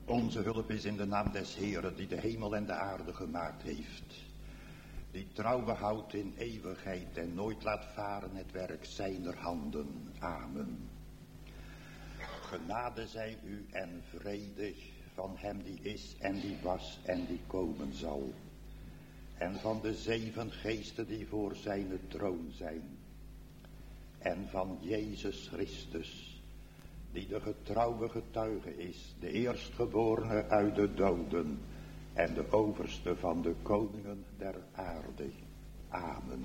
Onze hulp is in de naam des Heeren, die de hemel en de aarde gemaakt heeft. Die trouw behoudt in eeuwigheid en nooit laat varen het werk zijner handen. Amen. Genade zij u en vrede van hem die is en die was en die komen zal. En van de 7 geesten die voor zijn troon zijn. En van Jezus Christus, die de getrouwe getuige is, de eerstgeborene uit de doden en de overste van de koningen der aarde. Amen.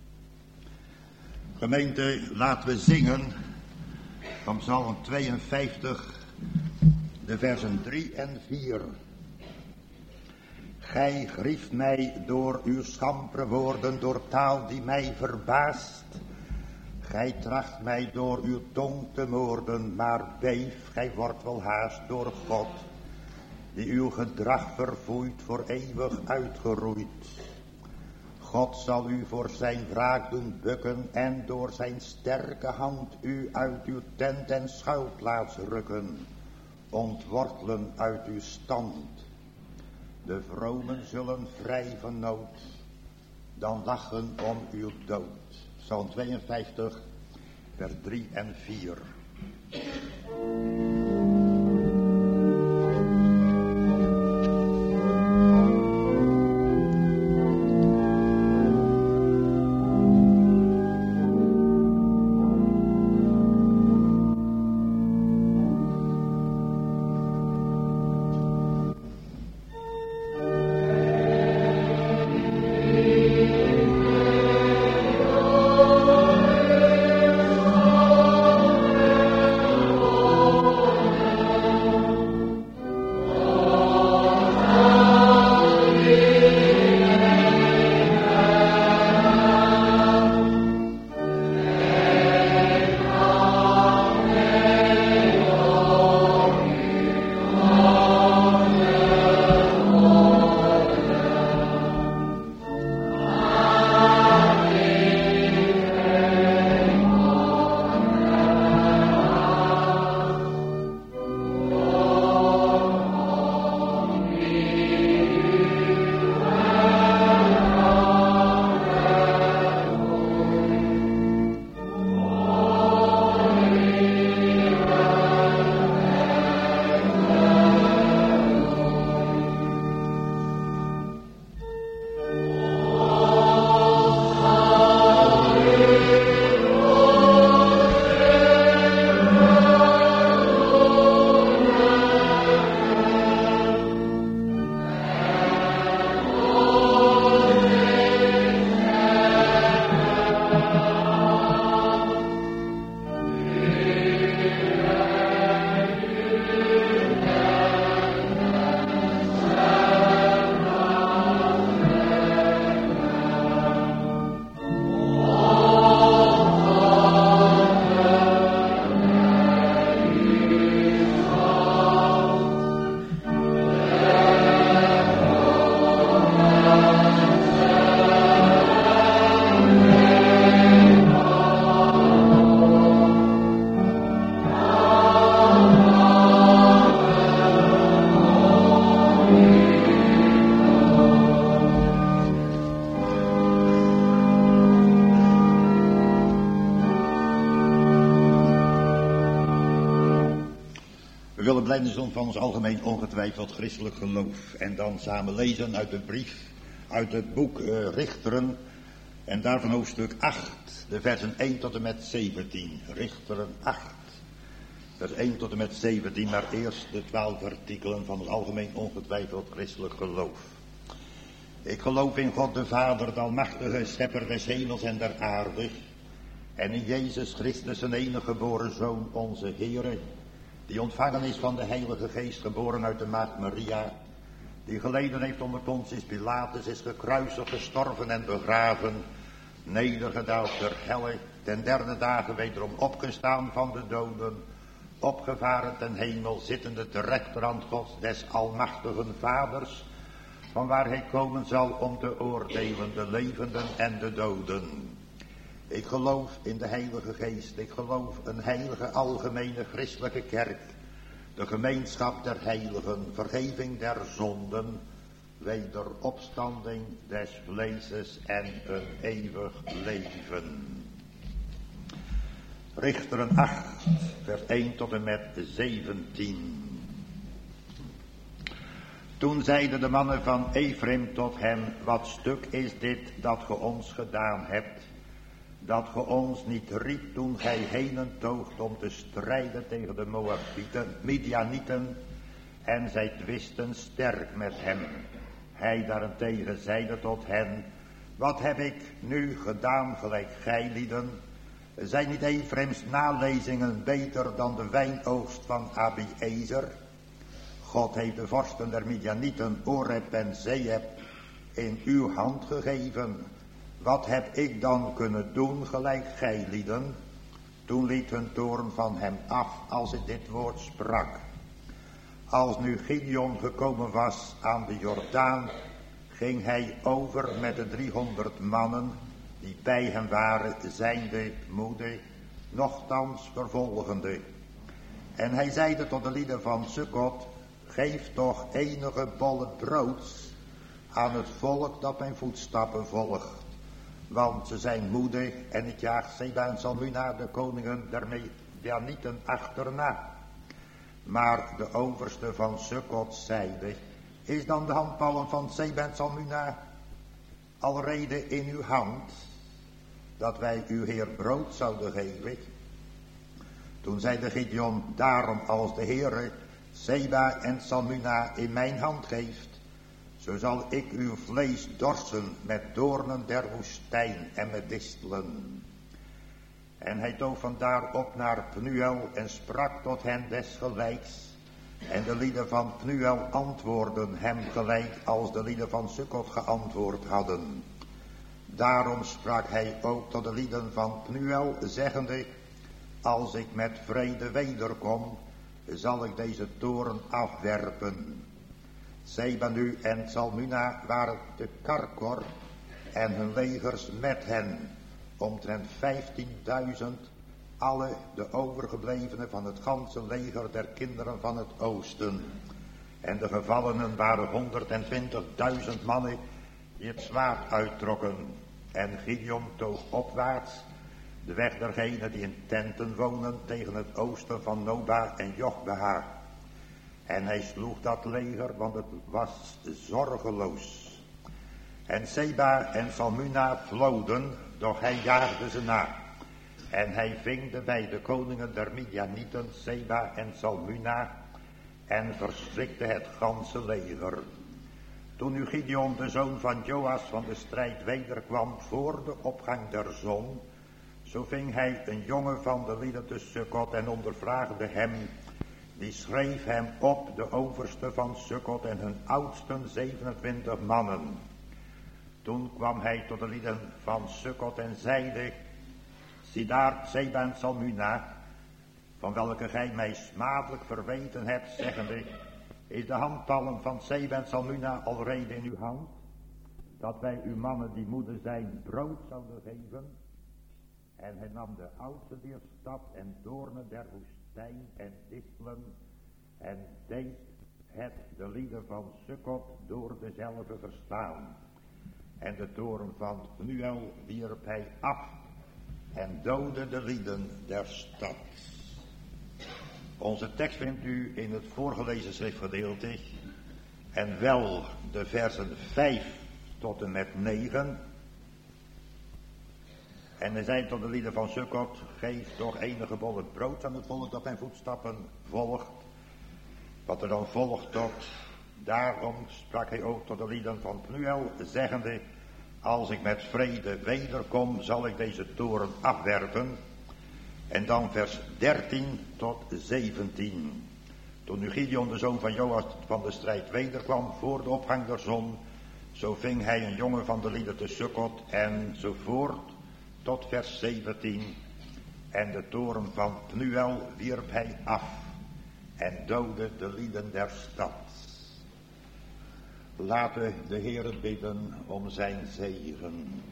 Gemeente, laten we zingen van Psalm 52, de versen 3 en 4. Gij grieft mij door uw schampere woorden, door taal die mij verbaast. Gij tracht mij door uw tong te moorden, maar beef, gij wordt wel haast door God, die uw gedrag verfoeit, voor eeuwig uitgeroeid. God zal u voor zijn wraak doen bukken en door zijn sterke hand u uit uw tent en schuilplaats rukken, ontwortelen uit uw stand. De vromen zullen vrij van nood, dan lachen om uw dood. Psalm 52, vers 3 en 4. Blijdensom van ons algemeen ongetwijfeld christelijk geloof. En dan samen lezen uit de brief, uit het boek Richteren. En daarvan hoofdstuk 8, de versen 1 tot en met 17. Richteren 8, vers 1 tot en met 17. Maar eerst de 12 artikelen van het algemeen ongetwijfeld christelijk geloof. Ik geloof in God de Vader, de almachtige schepper des hemels en der aarde. En in Jezus Christus, zijn enige geboren Zoon, onze Heere, die ontvangen is van de Heilige Geest, geboren uit de maagd Maria, die geleden heeft onder Pontius Pilatus, is gekruisigd, gestorven en begraven, nedergedaald ter helle, ten derde dagen wederom opgestaan van de doden, opgevaren ten hemel, zittende ter rechterhand Gods des almachtigen Vaders, van waar hij komen zal om te oordelen de levenden en de doden. Ik geloof in de Heilige Geest. Ik geloof een heilige algemene christelijke kerk. de gemeenschap der heiligen, vergeving der zonden, wederopstanding des vleeses en een eeuwig leven. Richteren 8, vers 1 tot en met 17. Toen zeiden de mannen van Ephraim tot hem: wat stuk is dit dat ge ons gedaan hebt, dat ge ons niet riep toen gij henen toogt om te strijden tegen de Moabieten, Midianieten, en zij twisten sterk met hem. Hij daarentegen zeide tot hen: wat heb ik nu gedaan gelijk gij lieden? Zijn niet Ephraims nalezingen beter dan de wijnoogst van Abiezer? God heeft de vorsten der Midianieten, Oreb en Zeeb, in uw hand gegeven. Wat heb ik dan kunnen doen gelijk gij lieden? Toen liet hun toorn van hem af als hij dit woord sprak. Als nu Gideon gekomen was aan de Jordaan, ging hij over met de 300 mannen die bij hem waren, zijnde moede, nochtans vervolgende. En hij zeide tot de lieden van Sukkot: geef toch enige bollen broods aan het volk dat mijn voetstappen volgt. Want ze zijn moede en ik jaag Seba en Salmuna, de koningen der Midianieten, achterna. Maar de overste van Sukkot zeide: is dan de handpalm van Seba en Salmuna alrede in uw hand, dat wij uw Heer brood zouden geven? Toen zeide Gideon: daarom als de Heere Seba en Salmuna in mijn hand geeft, zo zal ik uw vlees dorsen met doornen der woestijn en met distelen. En hij toog vandaar op naar Pnuel en sprak tot hen desgelijks. En de lieden van Pnuel antwoordden hem gelijk als de lieden van Sukkot geantwoord hadden. Daarom sprak hij ook tot de lieden van Pnuel, zeggende: als ik met vrede wederkom, zal ik deze toren afwerpen. Seba nu en Salmuna waren te Karkor en hun legers met hen, omtrent 15.000, alle de overgeblevenen van het ganse leger der kinderen van het oosten. En de gevallenen waren 120.000 mannen die het zwaard uittrokken. En Gideon toog opwaarts de weg dergenen die in tenten wonen tegen het oosten van Noba en Jochbeha. En hij sloeg dat leger, want het was zorgeloos. En Seba en Salmuna vloden, doch hij jaagde ze na. En hij ving de beide koningen der Midianieten, Seba en Salmuna, en verstrikte het ganse leger. Toen nu Gideon, de zoon van Joas, van de strijd wederkwam voor de opgang der zon, zo ving hij een jongen van de lieden te Sukkot en ondervraagde hem. Die schreef hem op, de overste van Sukkot en hun oudsten 27 mannen. Toen kwam hij tot de lieden van Sukkot en zeide: ziedaar Seba en Salmuna, van welke gij mij smadelijk verweten hebt, zeggende: is de handpalm van Seba en Salmuna alrede in uw hand, dat wij uw mannen die moede zijn brood zouden geven? En hij nam de oudste der stad en doornen der woestijn en distelen en deed het de lieden van Sukkot door dezelfde verstaan. En de toren van Pnuel wierp hij af en doodde de lieden der stad. Onze tekst vindt u in het voorgelezen schriftgedeelte, en wel de versen 5 tot en met 9. En hij zei tot de lieden van Sukkot: geef toch enige bollen brood aan het volk dat mijn voetstappen volgt. Wat er dan volgt tot, daarom sprak hij ook tot de lieden van Pnuel, zeggende: als ik met vrede wederkom, zal ik deze toren afwerpen. En dan vers 13 tot 17. Toen nu Gideon, de zoon van Joas, van de strijd wederkwam voor de opgang der zon, zo ving hij een jongen van de lieden te Sukkot enzovoort tot vers 17. En de toren van Pnuel wierp hij af en doodde de lieden der stad. Laten we de Heere bidden om zijn zegen.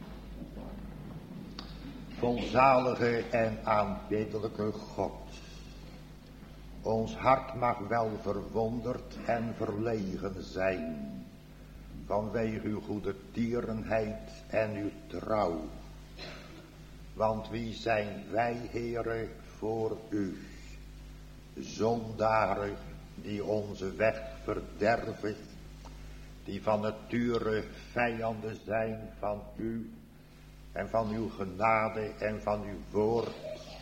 Volzalige en aanbiddelijke God, Ons hart mag wel verwonderd en verlegen zijn, vanwege uw goede tierenheid en uw trouw. Want wie zijn wij, Heere, voor u? Zondaren die onze weg verderven, die van nature vijanden zijn van u en van uw genade en van uw woord.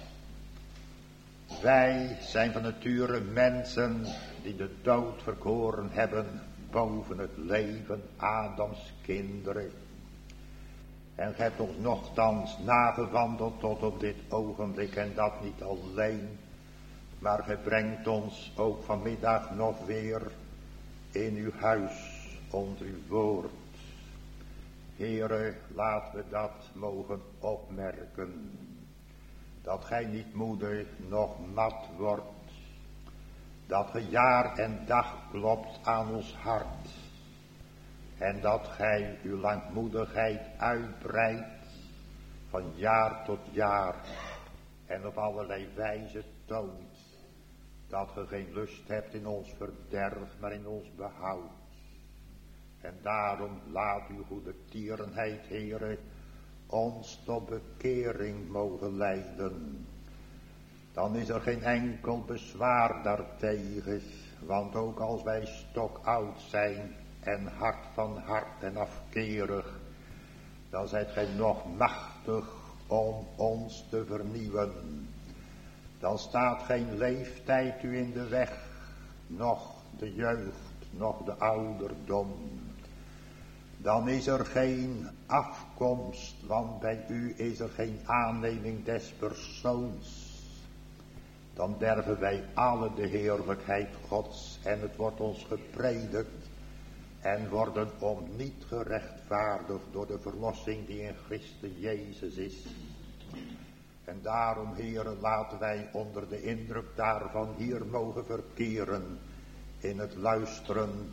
Wij zijn van nature mensen die de dood verkoren hebben boven het leven, Adams kinderen. En gij hebt ons nochtans nagewandeld tot op dit ogenblik, en dat niet alleen, maar gij brengt ons ook vanmiddag nog weer in uw huis onder uw woord. Heere, laten we dat mogen opmerken, dat gij niet moede noch mat wordt, dat ge jaar en dag klopt aan ons hart, en dat gij uw langmoedigheid uitbreidt van jaar tot jaar en op allerlei wijze toont dat ge geen lust hebt in ons verderf, maar in ons behoud. En daarom laat uw goede tierenheid, Heere, ons tot bekering mogen leiden. Dan is er geen enkel bezwaar daartegen, want ook als wij stokoud zijn en hard van hart en afkerig, dan zijt gij nog machtig om ons te vernieuwen. Dan staat geen leeftijd u in de weg, noch de jeugd, noch de ouderdom. Dan is er geen afkomst, want bij u is er geen aanneming des persoons. Dan derven wij alle de heerlijkheid Gods, en het wordt ons gepredikt en worden om niet gerechtvaardigd door de verlossing die in Christus Jezus is. En daarom, Heere, laten wij onder de indruk daarvan hier mogen verkeren in het luisteren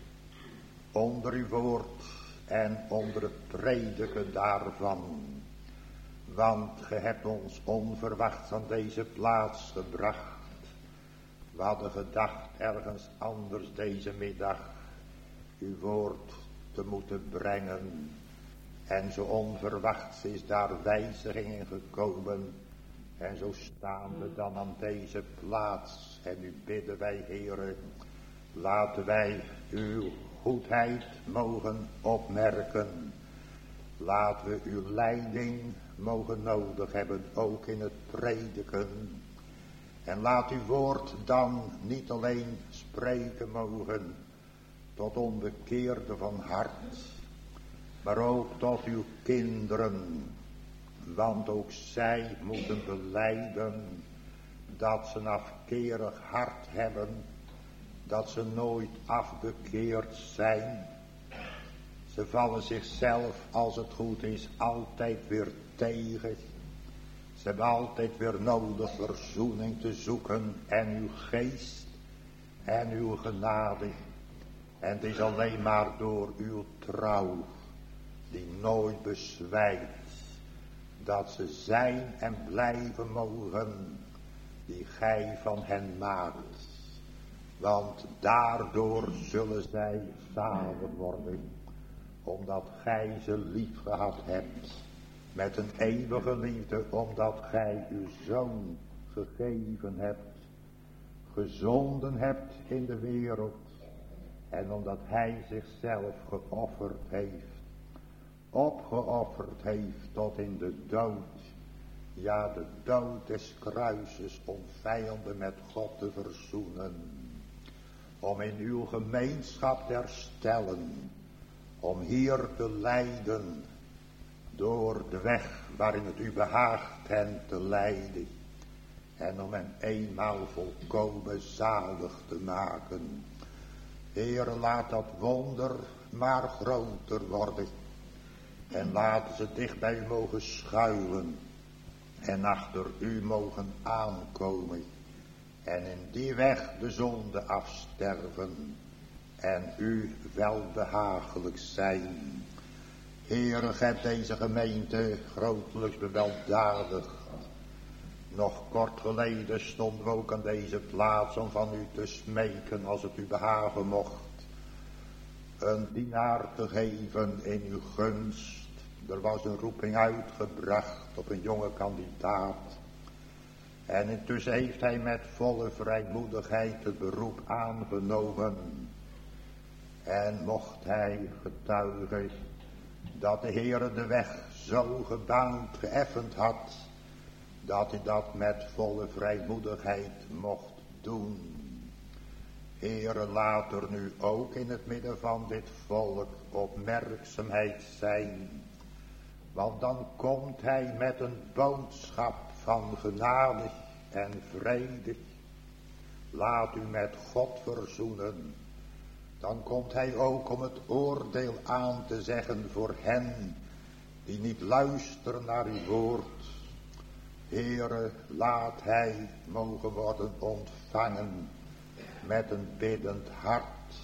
onder uw woord en onder het prediken daarvan. Want ge hebt ons onverwachts aan deze plaats gebracht. We hadden gedacht ergens anders deze middag uw woord te moeten brengen. En zo onverwachts is daar wijziging in gekomen. En zo staan we dan aan deze plaats. En nu bidden wij, Heere, laten wij uw goedheid mogen opmerken. Laten we uw leiding mogen nodig hebben, ook in het prediken. En laat uw woord dan niet alleen spreken mogen tot onbekeerden van hart, maar ook tot uw kinderen. Want ook zij moeten belijden dat ze een afkerig hart hebben, dat ze nooit afbekeerd zijn. Ze vallen zichzelf, als het goed is, altijd weer tegen. Ze hebben altijd weer nodig verzoening te zoeken en uw geest en uw genade. En het is alleen maar door uw trouw, die nooit bezwijkt, dat ze zijn en blijven mogen, die gij van hen maakt. Want daardoor zullen zij zalig worden, omdat gij ze lief gehad hebt met een eeuwige liefde, omdat gij uw zoon gegeven hebt, gezonden hebt in de wereld, en omdat hij zichzelf geofferd heeft, opgeofferd heeft tot in de dood, ja, de dood des kruises, om vijanden met God te verzoenen, om in uw gemeenschap te herstellen, om hier te leiden door de weg waarin het u behaagt hen te leiden, en om hen eenmaal volkomen zalig te maken. Heere, laat dat wonder maar groter worden, en laten ze dicht bij u mogen schuilen en achter u mogen aankomen en in die weg de zonde afsterven en u welbehagelijk zijn. Heere, gij hebt deze gemeente grotelijks beweldadigd. Nog kort geleden stonden we ook aan deze plaats om van u te smeken, als het u behagen mocht, een dienaar te geven in uw gunst. Er was een roeping uitgebracht op een jonge kandidaat. En intussen heeft hij met volle vrijmoedigheid het beroep aangenomen. En mocht hij getuigen dat de Heere de weg zo gebaand, geëffend had, dat hij dat met volle vrijmoedigheid mocht doen. Heere, laat er nu ook in het midden van dit volk opmerkzaamheid zijn. Want dan komt hij met een boodschap van genade en vrede. Laat u met God verzoenen. Dan komt hij ook om het oordeel aan te zeggen voor hen die niet luisteren naar uw woord. Heere, laat hij mogen worden ontvangen met een biddend hart.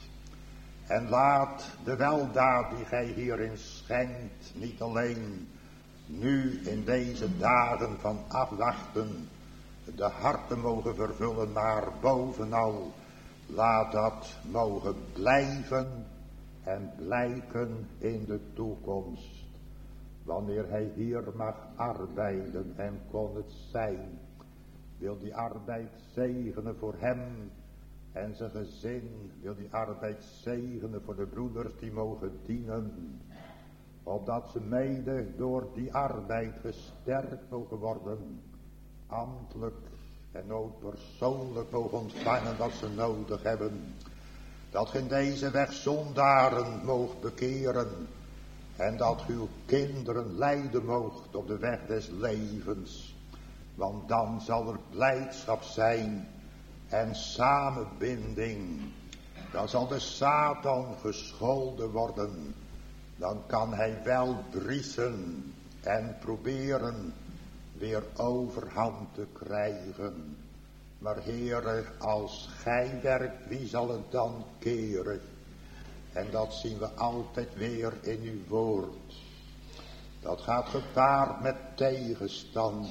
En laat de weldaad die gij hierin schenkt niet alleen nu in deze dagen van afwachten de harten mogen vervullen, maar bovenal laat dat mogen blijven en blijken in de toekomst. Wanneer hij hier mag arbeiden, en kon het zijn, wil die arbeid zegenen voor hem en zijn gezin, wil die arbeid zegenen voor de broeders die mogen dienen, opdat ze mede door die arbeid gesterkt mogen worden, ambtelijk en ook persoonlijk mogen ontvangen wat ze nodig hebben. Dat ge in deze weg zondaren moogt bekeren en dat uw kinderen leiden moogt op de weg des levens. Want dan zal er blijdschap zijn en samenbinding. Dan zal de Satan gescholden worden. Dan kan hij wel briesen en proberen weer overhand te krijgen. Maar Heere, als gij werkt, wie zal het dan keren? En dat zien we altijd weer in uw woord. Dat gaat gepaard met tegenstand.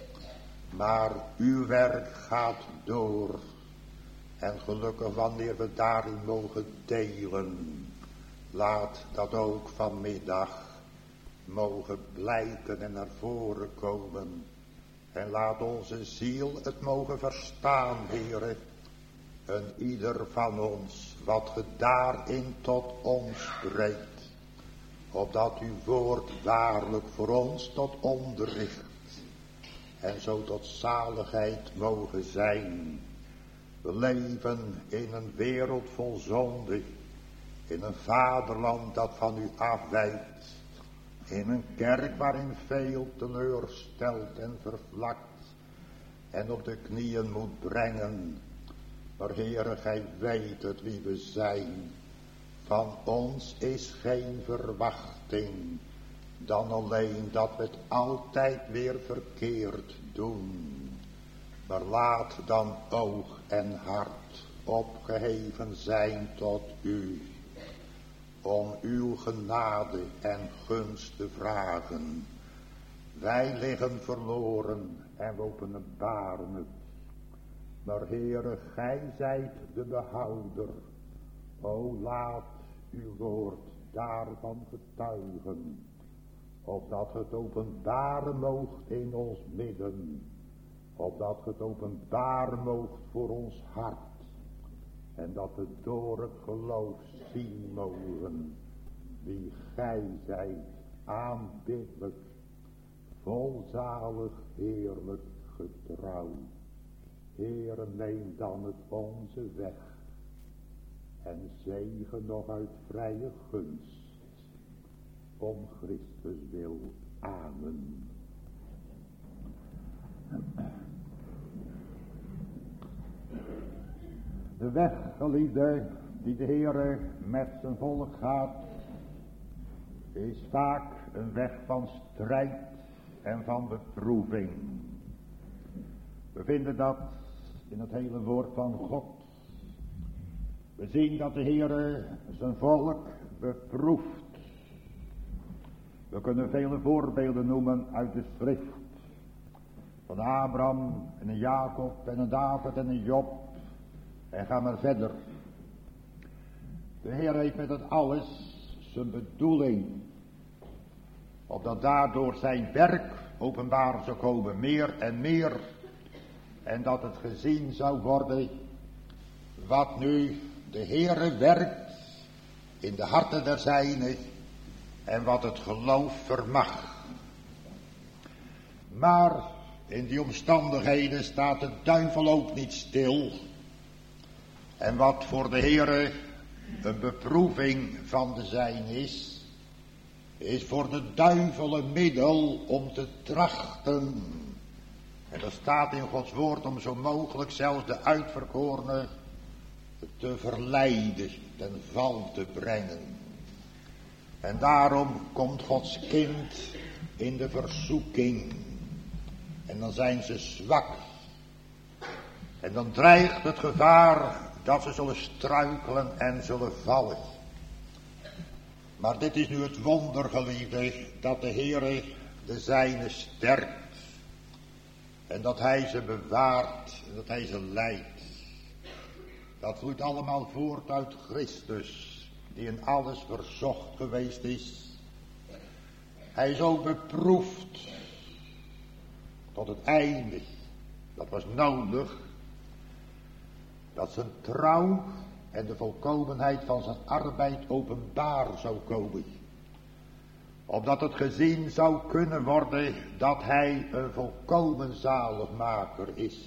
Maar uw werk gaat door. En gelukkig wanneer we daarin mogen delen. Laat dat ook vanmiddag mogen blijken en naar voren komen. En laat onze ziel het mogen verstaan, Heere. En ieder van ons, wat ge daarin tot ons spreekt. Opdat uw woord waarlijk voor ons tot onderricht. En zo tot zaligheid mogen zijn. We leven in een wereld vol zonde. In een vaderland dat van u afwijkt. In een kerk waarin veel teleurstelt en vervlakt. En op de knieën moet brengen. Maar Heere, gij weet het wie we zijn. Van ons is geen verwachting. Dan alleen dat we het altijd weer verkeerd doen. Maar laat dan oog en hart opgeheven zijn tot u. Om uw genade en gunst te vragen. Wij liggen verloren en we openbaren het. Maar Heere, gij zijt de behouder. O laat uw woord daarvan getuigen. Opdat het openbaren moogt in ons midden. Opdat het openbaren moogt voor ons hart. En dat we door het geloof zien mogen. Wie gij zijt, aanbiddelijk, volzalig, heerlijk, getrouw. Heere, neem dan het onze weg. En zegen nog uit vrije gunst. Om Christus wil. Amen. De weg, geliefde, die de Heere met zijn volk gaat, is vaak een weg van strijd en van beproeving. We vinden dat in het hele woord van God. We zien dat de Heere zijn volk beproeft. We kunnen vele voorbeelden noemen uit de schrift. Van Abraham en een Jacob en een David en een Job. En ga maar verder. De Heer heeft met het alles zijn bedoeling. Opdat daardoor zijn werk openbaar zou komen. Meer en meer. En dat het gezien zou worden. Wat nu de Heere werkt in de harten der zijnen. En wat het geloof vermag. Maar in die omstandigheden staat de duivel ook niet stil. En wat voor de Heere een beproeving van de zijn is voor de duivel een middel om te trachten. En dat staat in Gods woord om zo mogelijk zelfs de uitverkorenen te verleiden, ten val te brengen. En daarom komt Gods kind in de verzoeking. En dan zijn ze zwak. En dan dreigt het gevaar dat ze zullen struikelen en zullen vallen. Maar dit is nu het wonder, geliefde, dat de Heere de zijne sterkt. En dat hij ze bewaart en dat hij ze leidt. Dat vloeit allemaal voort uit Christus, die in alles verzocht geweest is. Hij is ook beproefd tot het einde. Dat was nodig. Dat zijn trouw en de volkomenheid van zijn arbeid openbaar zou komen. Opdat het gezien zou kunnen worden dat hij een volkomen zaligmaker is.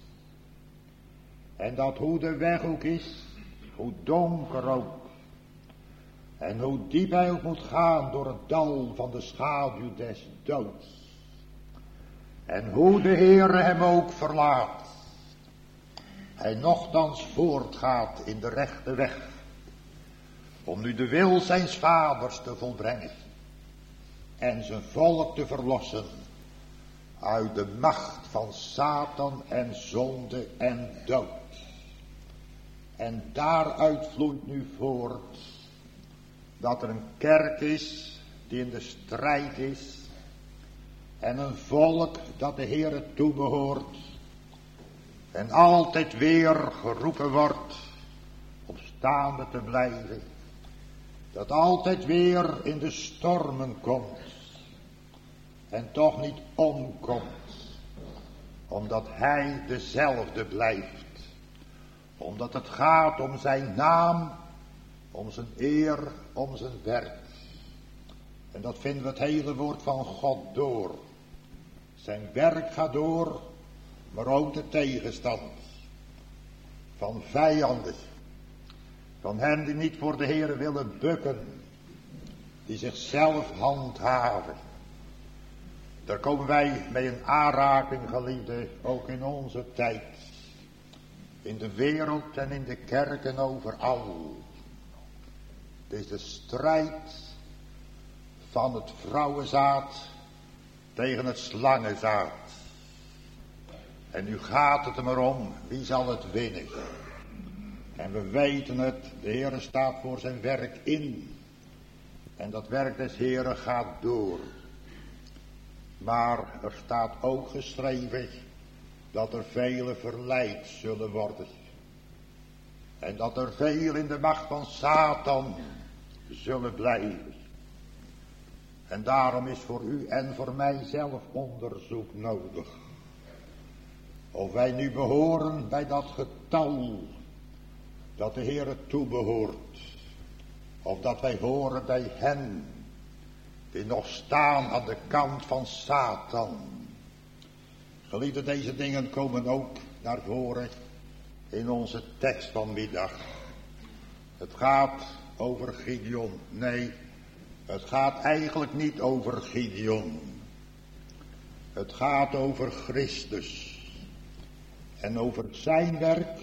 En dat hoe de weg ook is, hoe donker ook. En hoe diep hij ook moet gaan door het dal van de schaduw des doods. En hoe de Heere hem ook verlaat. Hij nochtans voortgaat in de rechte weg. Om nu de wil zijns vaders te volbrengen. En zijn volk te verlossen. Uit de macht van Satan en zonde en dood. En daaruit vloeit nu voort. Dat er een kerk is die in de strijd is. En een volk dat de Heere toebehoort. En altijd weer geroepen wordt om staande te blijven. Dat altijd weer in de stormen komt. En toch niet omkomt. Omdat hij dezelfde blijft. Omdat het gaat om zijn naam. Om zijn eer, om zijn werk. En dat vinden we het hele woord van God door. Zijn werk gaat door. Maar ook de tegenstand van vijanden, van hen die niet voor de Heere willen bukken, die zichzelf handhaven. Daar komen wij mee in aanraking, geliefde, ook in onze tijd. In de wereld en in de kerken overal. Het is de strijd van het vrouwenzaad tegen het slangenzaad. En nu gaat het er maar om, wie zal het winnen? En we weten het, de Heere staat voor zijn werk in. En dat werk des Heeren gaat door. Maar er staat ook geschreven dat er velen verleid zullen worden. En dat er veel in de macht van Satan zullen blijven. En daarom is voor u en voor mij zelf onderzoek nodig. Of wij nu behoren bij dat getal dat de Heere toebehoort. Of dat wij horen bij hen die nog staan aan de kant van Satan. Geliefde, deze dingen komen ook naar voren in onze tekst vanmiddag. Het gaat over Gideon. Nee, het gaat eigenlijk niet over Gideon. Het gaat over Christus. En over zijn werk.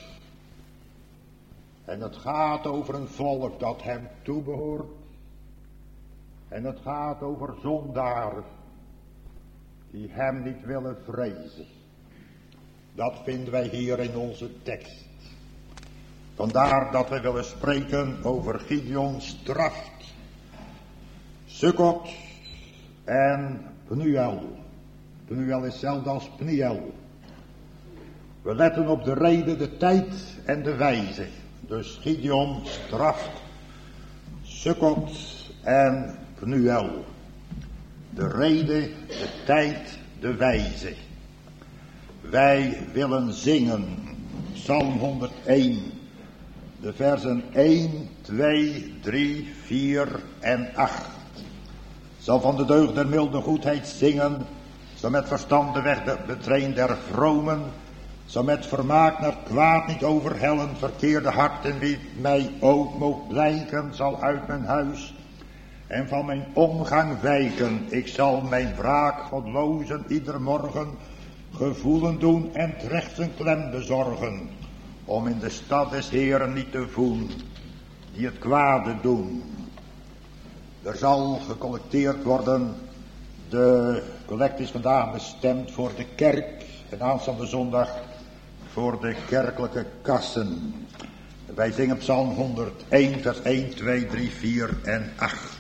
En het gaat over een volk dat hem toebehoort. En het gaat over zondaren die hem niet willen vrezen. Dat vinden wij hier in onze tekst. Vandaar dat we willen spreken over Gideon straft Sukkot en Pnuel. Pnuel is hetzelfde als Pniel. We letten op de reden, de tijd en de wijze. Dus Gideon straft Sukkot en Pnuel. De reden, de tijd, de wijze. Wij willen zingen. Psalm 101. De versen 1, 2, 3, 4 en 8. Zal van de deugd der milde goedheid zingen. Zal met verstand de weg betreden der vromen. Zal met vermaak naar kwaad niet overhellen. Verkeerde harten wie mij ook mocht blijken. Zal uit mijn huis en van mijn omgang wijken. Ik zal mijn wraak godlozen ieder morgen gevoelen doen en terecht een klem bezorgen. Om in de stad des Heeren niet te voelen die het kwade doen. Er zal gecollecteerd worden. De collect is vandaag bestemd voor de kerk en aanstaande zondag voor de kerkelijke kassen. Wij zingen Psalm 101 vers 1, 2, 3, 4 en 8.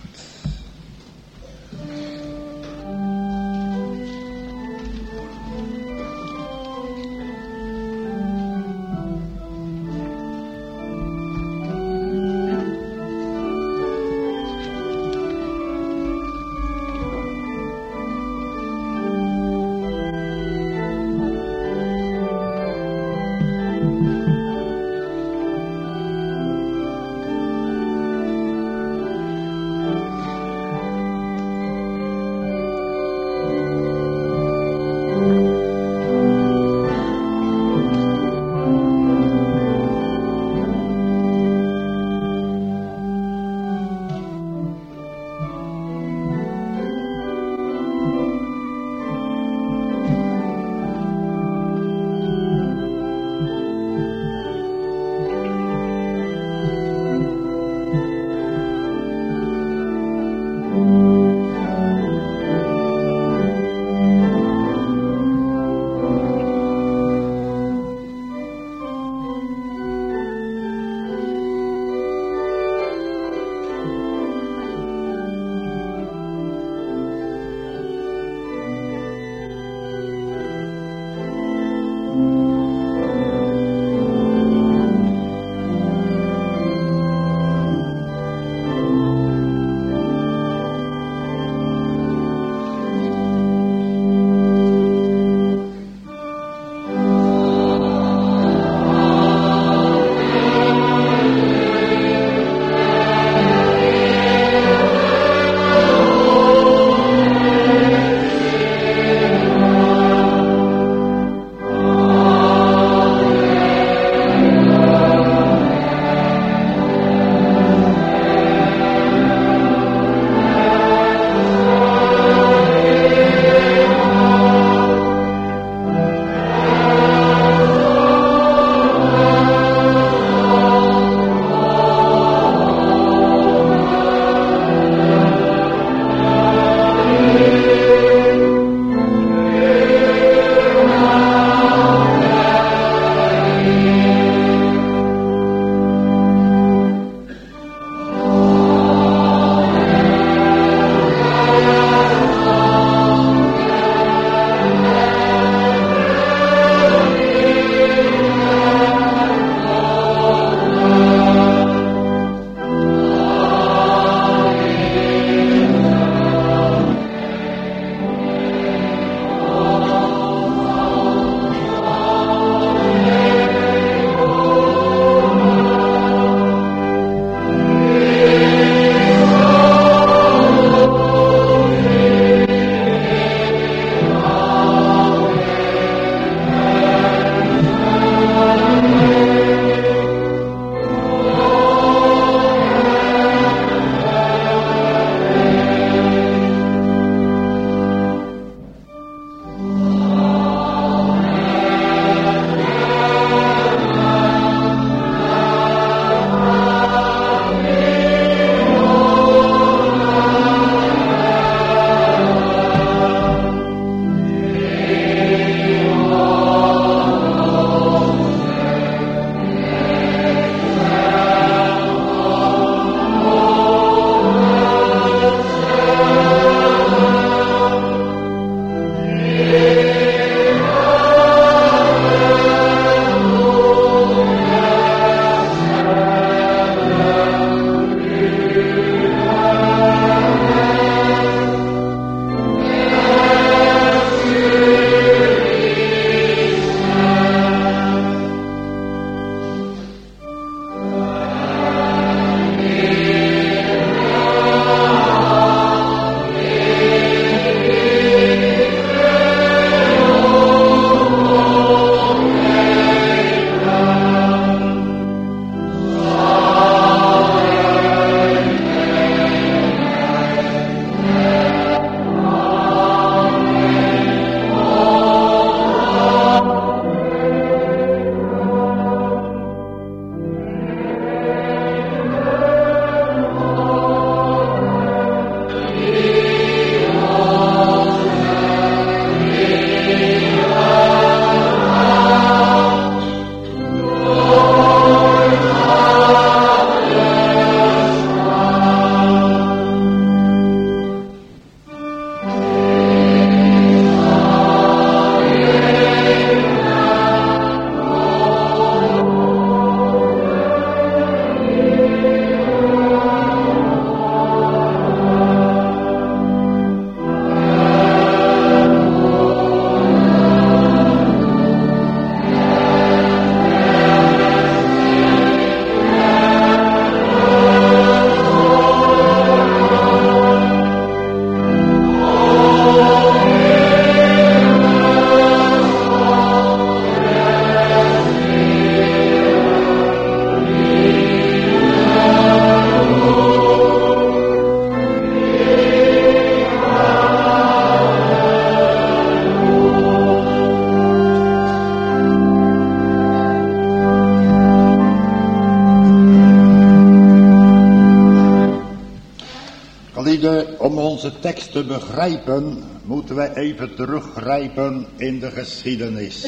Geliefden, om onze tekst te begrijpen, moeten wij even teruggrijpen in de geschiedenis.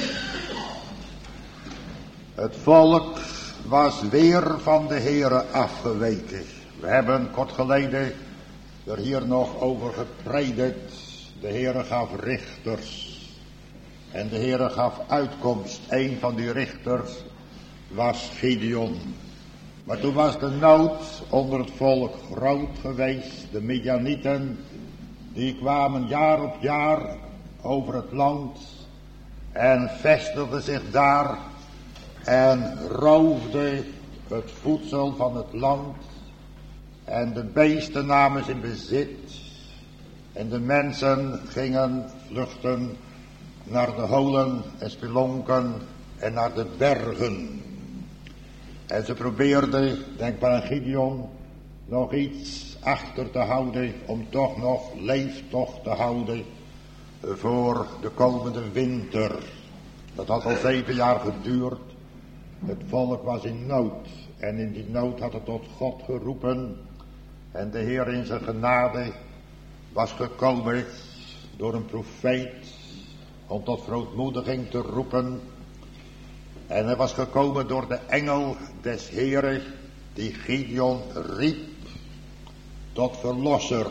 Het volk was weer van de Heere afgeweken. We hebben kort geleden er hier nog over gepredikt. De Heere gaf richters. En de Heere gaf uitkomst. Een van die richters was Gideon. Maar toen was de nood onder het volk groot geweest. De Midianieten, die kwamen jaar op jaar over het land en vestigden zich daar en roofden het voedsel van het land. En de beesten namen ze in bezit. En de mensen gingen vluchten naar de holen en spelonken en naar de bergen. En ze probeerden, denk maar aan Gideon, nog iets achter te houden om toch nog leeftocht te houden voor de komende winter. Dat had al 7 jaar geduurd. Het volk was in nood en in die nood had het tot God geroepen. En de Heer in zijn genade was gekomen door een profeet om tot verootmoediging te roepen. En hij was gekomen door de engel des Heeren die Gideon riep tot verlosser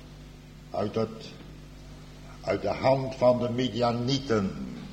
uit de hand van de Midianieten.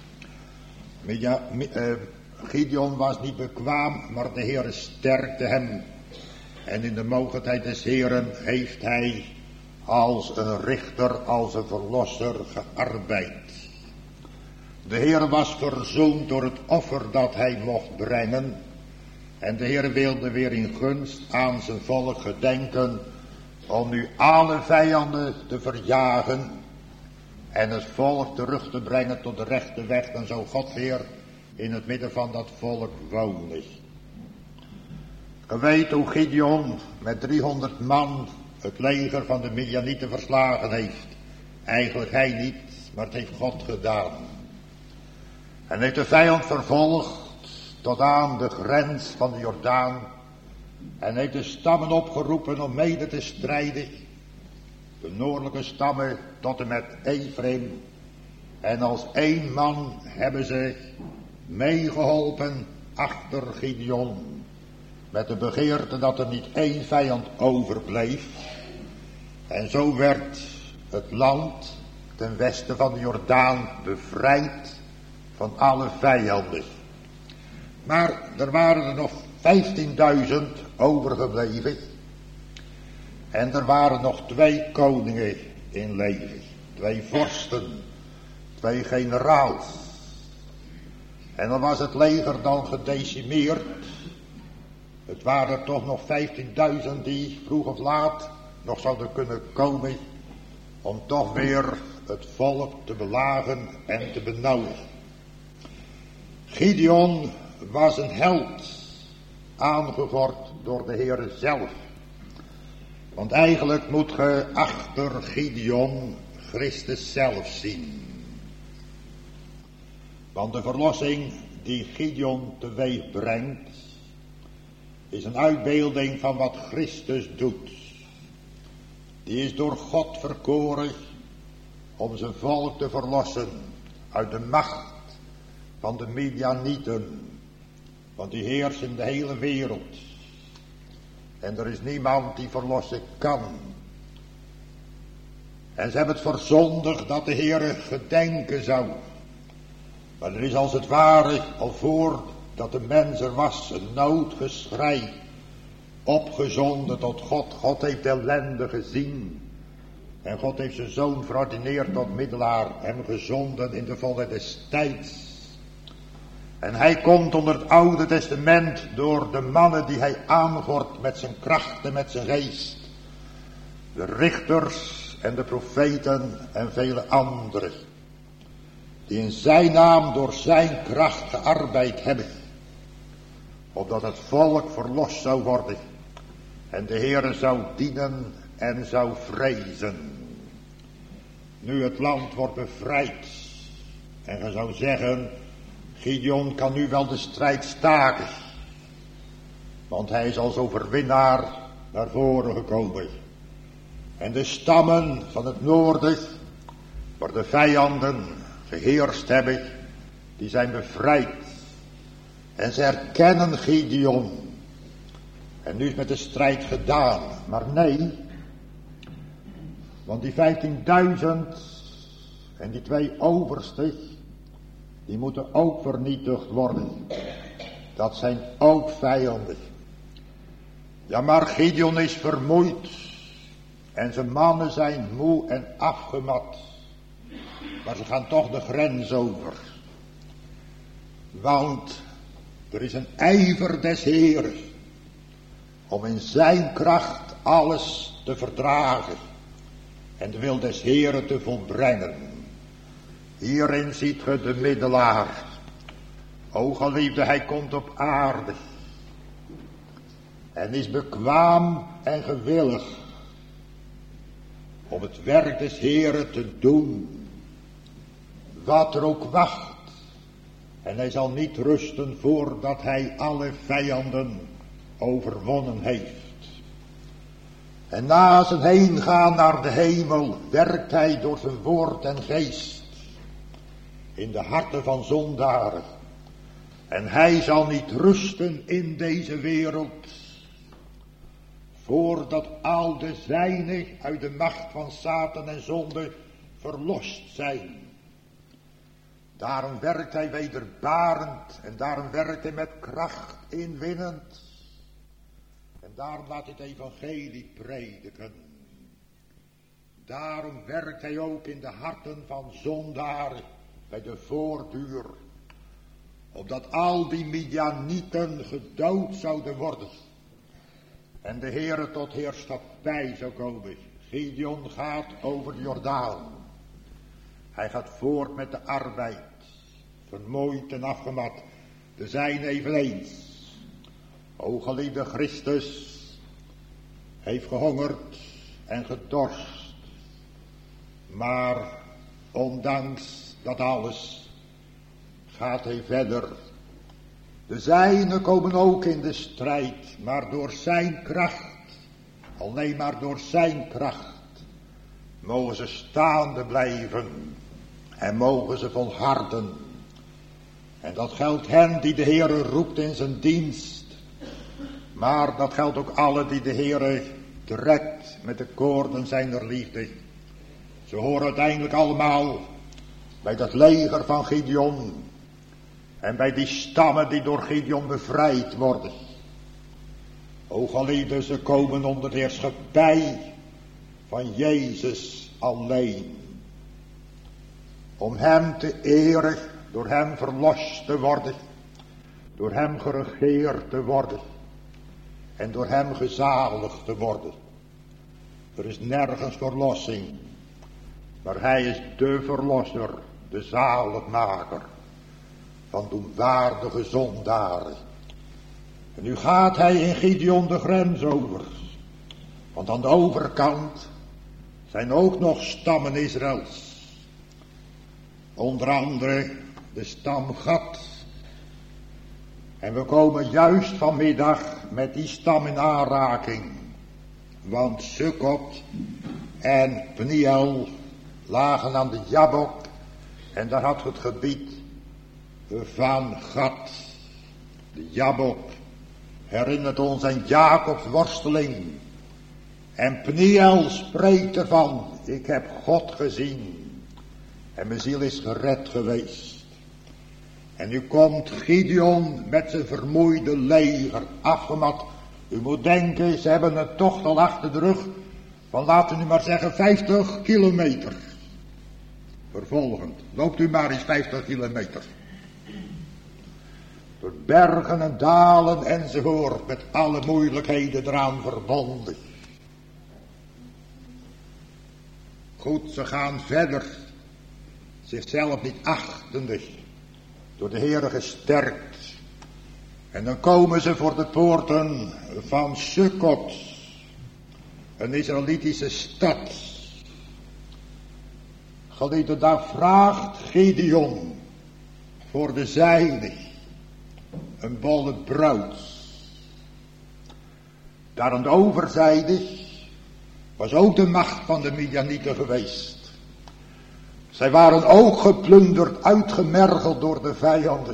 Gideon was niet bekwaam, maar de Heere sterkte hem. En in de mogendheid des Heeren heeft hij als een richter, als een verlosser gearbeid. De Heer was verzoend door het offer dat hij mocht brengen. En de Heer wilde weer in gunst aan zijn volk gedenken om nu alle vijanden te verjagen en het volk terug te brengen tot de rechte weg. Dan zou God weer in het midden van dat volk wonen. Je weet hoe Gideon met 300 man het leger van de Midianieten verslagen heeft. Eigenlijk hij niet, maar het heeft God gedaan. En heeft de vijand vervolgd tot aan de grens van de Jordaan. En heeft de stammen opgeroepen om mede te strijden. De noordelijke stammen tot en met Ephraim. En als 1 man hebben ze meegeholpen achter Gideon. Met de begeerte dat er niet 1 vijand overbleef. En zo werd het land ten westen van de Jordaan bevrijd van alle vijanden. Maar er waren er nog 15.000 overgebleven. En er waren nog 2 koningen in leven. 2 vorsten. 2 generaals. En dan was het leger dan gedecimeerd. Het waren er toch nog 15.000 die vroeg of laat nog zouden kunnen komen om toch weer het volk te belagen en te benauwen. Gideon was een held, aangevord door de Heere zelf. Want eigenlijk moet ge achter Gideon Christus zelf zien. Want de verlossing die Gideon teweeg brengt, is een uitbeelding van wat Christus doet. Die is door God verkoren om zijn volk te verlossen uit de macht van de Midianieten. Want die heersen in de hele wereld. En er is niemand die verlossen kan. En ze hebben het verzondigd dat de Heere gedenken zou. Maar er is als het ware al voor dat de mens er was een noodgeschrei opgezonden tot God. God heeft ellende gezien. En God heeft zijn zoon verordineerd tot middelaar. Hem gezonden in de volheid des tijds. En hij komt onder het Oude Testament door de mannen die hij aangort met zijn kracht en met zijn geest. De richters en de profeten en vele anderen. Die in zijn naam door zijn kracht gearbeid hebben. Opdat het volk verlost zou worden. En de Heere zou dienen en zou vrezen. Nu het land wordt bevrijd. En je zou zeggen, Gideon kan nu wel de strijd staken. Want hij is als overwinnaar naar voren gekomen. En de stammen van het noorden, waar de vijanden geheerst hebben, die zijn bevrijd. En ze herkennen Gideon. En nu is met de strijd gedaan. Maar nee, want die 15.000 en die 2 oversten, die moeten ook vernietigd worden. Dat zijn ook vijanden. Ja, maar Gideon is vermoeid. En zijn mannen zijn moe en afgemat. Maar ze gaan toch de grens over. Want er is een ijver des Heeren. Om in zijn kracht alles te verdragen. En de wil des Heeren te volbrengen. Hierin ziet ge de middelaar. O geliefde, hij komt op aarde. En is bekwaam en gewillig. Om het werk des Heeren te doen. Wat er ook wacht. En hij zal niet rusten voordat hij alle vijanden overwonnen heeft. En na zijn heengaan naar de hemel werkt hij door zijn woord en geest in de harten van zondaren. En hij zal niet rusten in deze wereld voordat al de zijnen uit de macht van Satan en zonde verlost zijn. Daarom werkt hij wederbarend en daarom werkt hij met kracht inwinnend. En daarom laat hij het evangelie prediken. Daarom werkt hij ook in de harten van zondaren bij de voordeur. Opdat al die Midianieten gedood zouden worden. En de Heere tot heerschappij zou komen. Gideon gaat over de Jordaan. Hij gaat voort met de arbeid. Vermoeid en afgemat. De zijn eveneens. O geliefde, Christus heeft gehongerd en gedorst. Maar ondanks dat alles gaat hij verder. De zijnen komen ook in de strijd, maar door zijn kracht, alleen maar door zijn kracht, mogen ze staande blijven en mogen ze volharden. En dat geldt hen die de Heere roept in zijn dienst, maar dat geldt ook alle die de Heere trekt met de koorden zijner liefde. Ze horen uiteindelijk allemaal bij dat leger van Gideon. En bij die stammen die door Gideon bevrijd worden. O geliefden, ze komen onder de heerschappij van Jezus alleen. Om hem te eren, door hem verlost te worden. Door hem geregeerd te worden. En door hem gezaligd te worden. Er is nergens verlossing. Maar hij is de verlosser, de zaligmaker. Van doenwaardige zondaren. En nu gaat hij in Gideon de grens over. Want aan de overkant zijn ook nog stammen Israëls. Onder andere de stam Gad. En we komen juist vanmiddag met die stam in aanraking. Want Sukkot en Peniel lagen aan de Jabok. En daar had het gebied van Gad. De Jabok herinnert ons aan Jacobs worsteling. En Peniel spreekt ervan: ik heb God gezien. En mijn ziel is gered geweest. En nu komt Gideon met zijn vermoeide leger afgemat. U moet denken, ze hebben een tocht al achter de rug van, laten we nu maar zeggen, 50 kilometer. Vervolgend, loopt u maar eens 50 kilometer. Door bergen en dalen enzovoort, met alle moeilijkheden eraan verbonden. Goed, ze gaan verder, zichzelf niet achtende, door de Heere gesterkt. En dan komen ze voor de poorten van Sukkot, een Israëlitische stad. Geliefde, daar vraagt Gideon voor de zijne een bolle brood. Daar aan de overzijde was ook de macht van de Midianieten geweest. Zij waren ook geplunderd, uitgemergeld door de vijanden.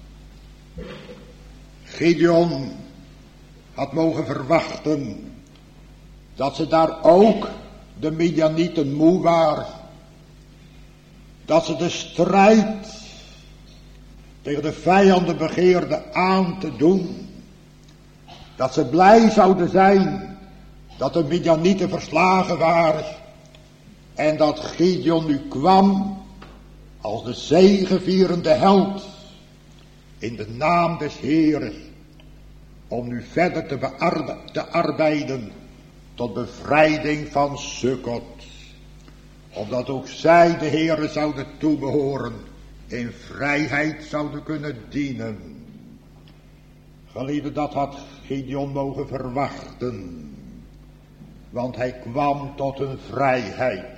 Gideon had mogen verwachten dat ze daar ook de Midianieten moe waren. Dat ze de strijd tegen de vijanden begeerden aan te doen. Dat ze blij zouden zijn dat de Midianieten verslagen waren. En dat Gideon nu kwam als de zegevierende held in de naam des Heeren. Om nu verder te arbeiden tot bevrijding van Sukkot. Opdat ook zij de Heere zouden toebehoren. In vrijheid zouden kunnen dienen. Geliefde, dat had Gideon mogen verwachten. Want hij kwam tot een vrijheid.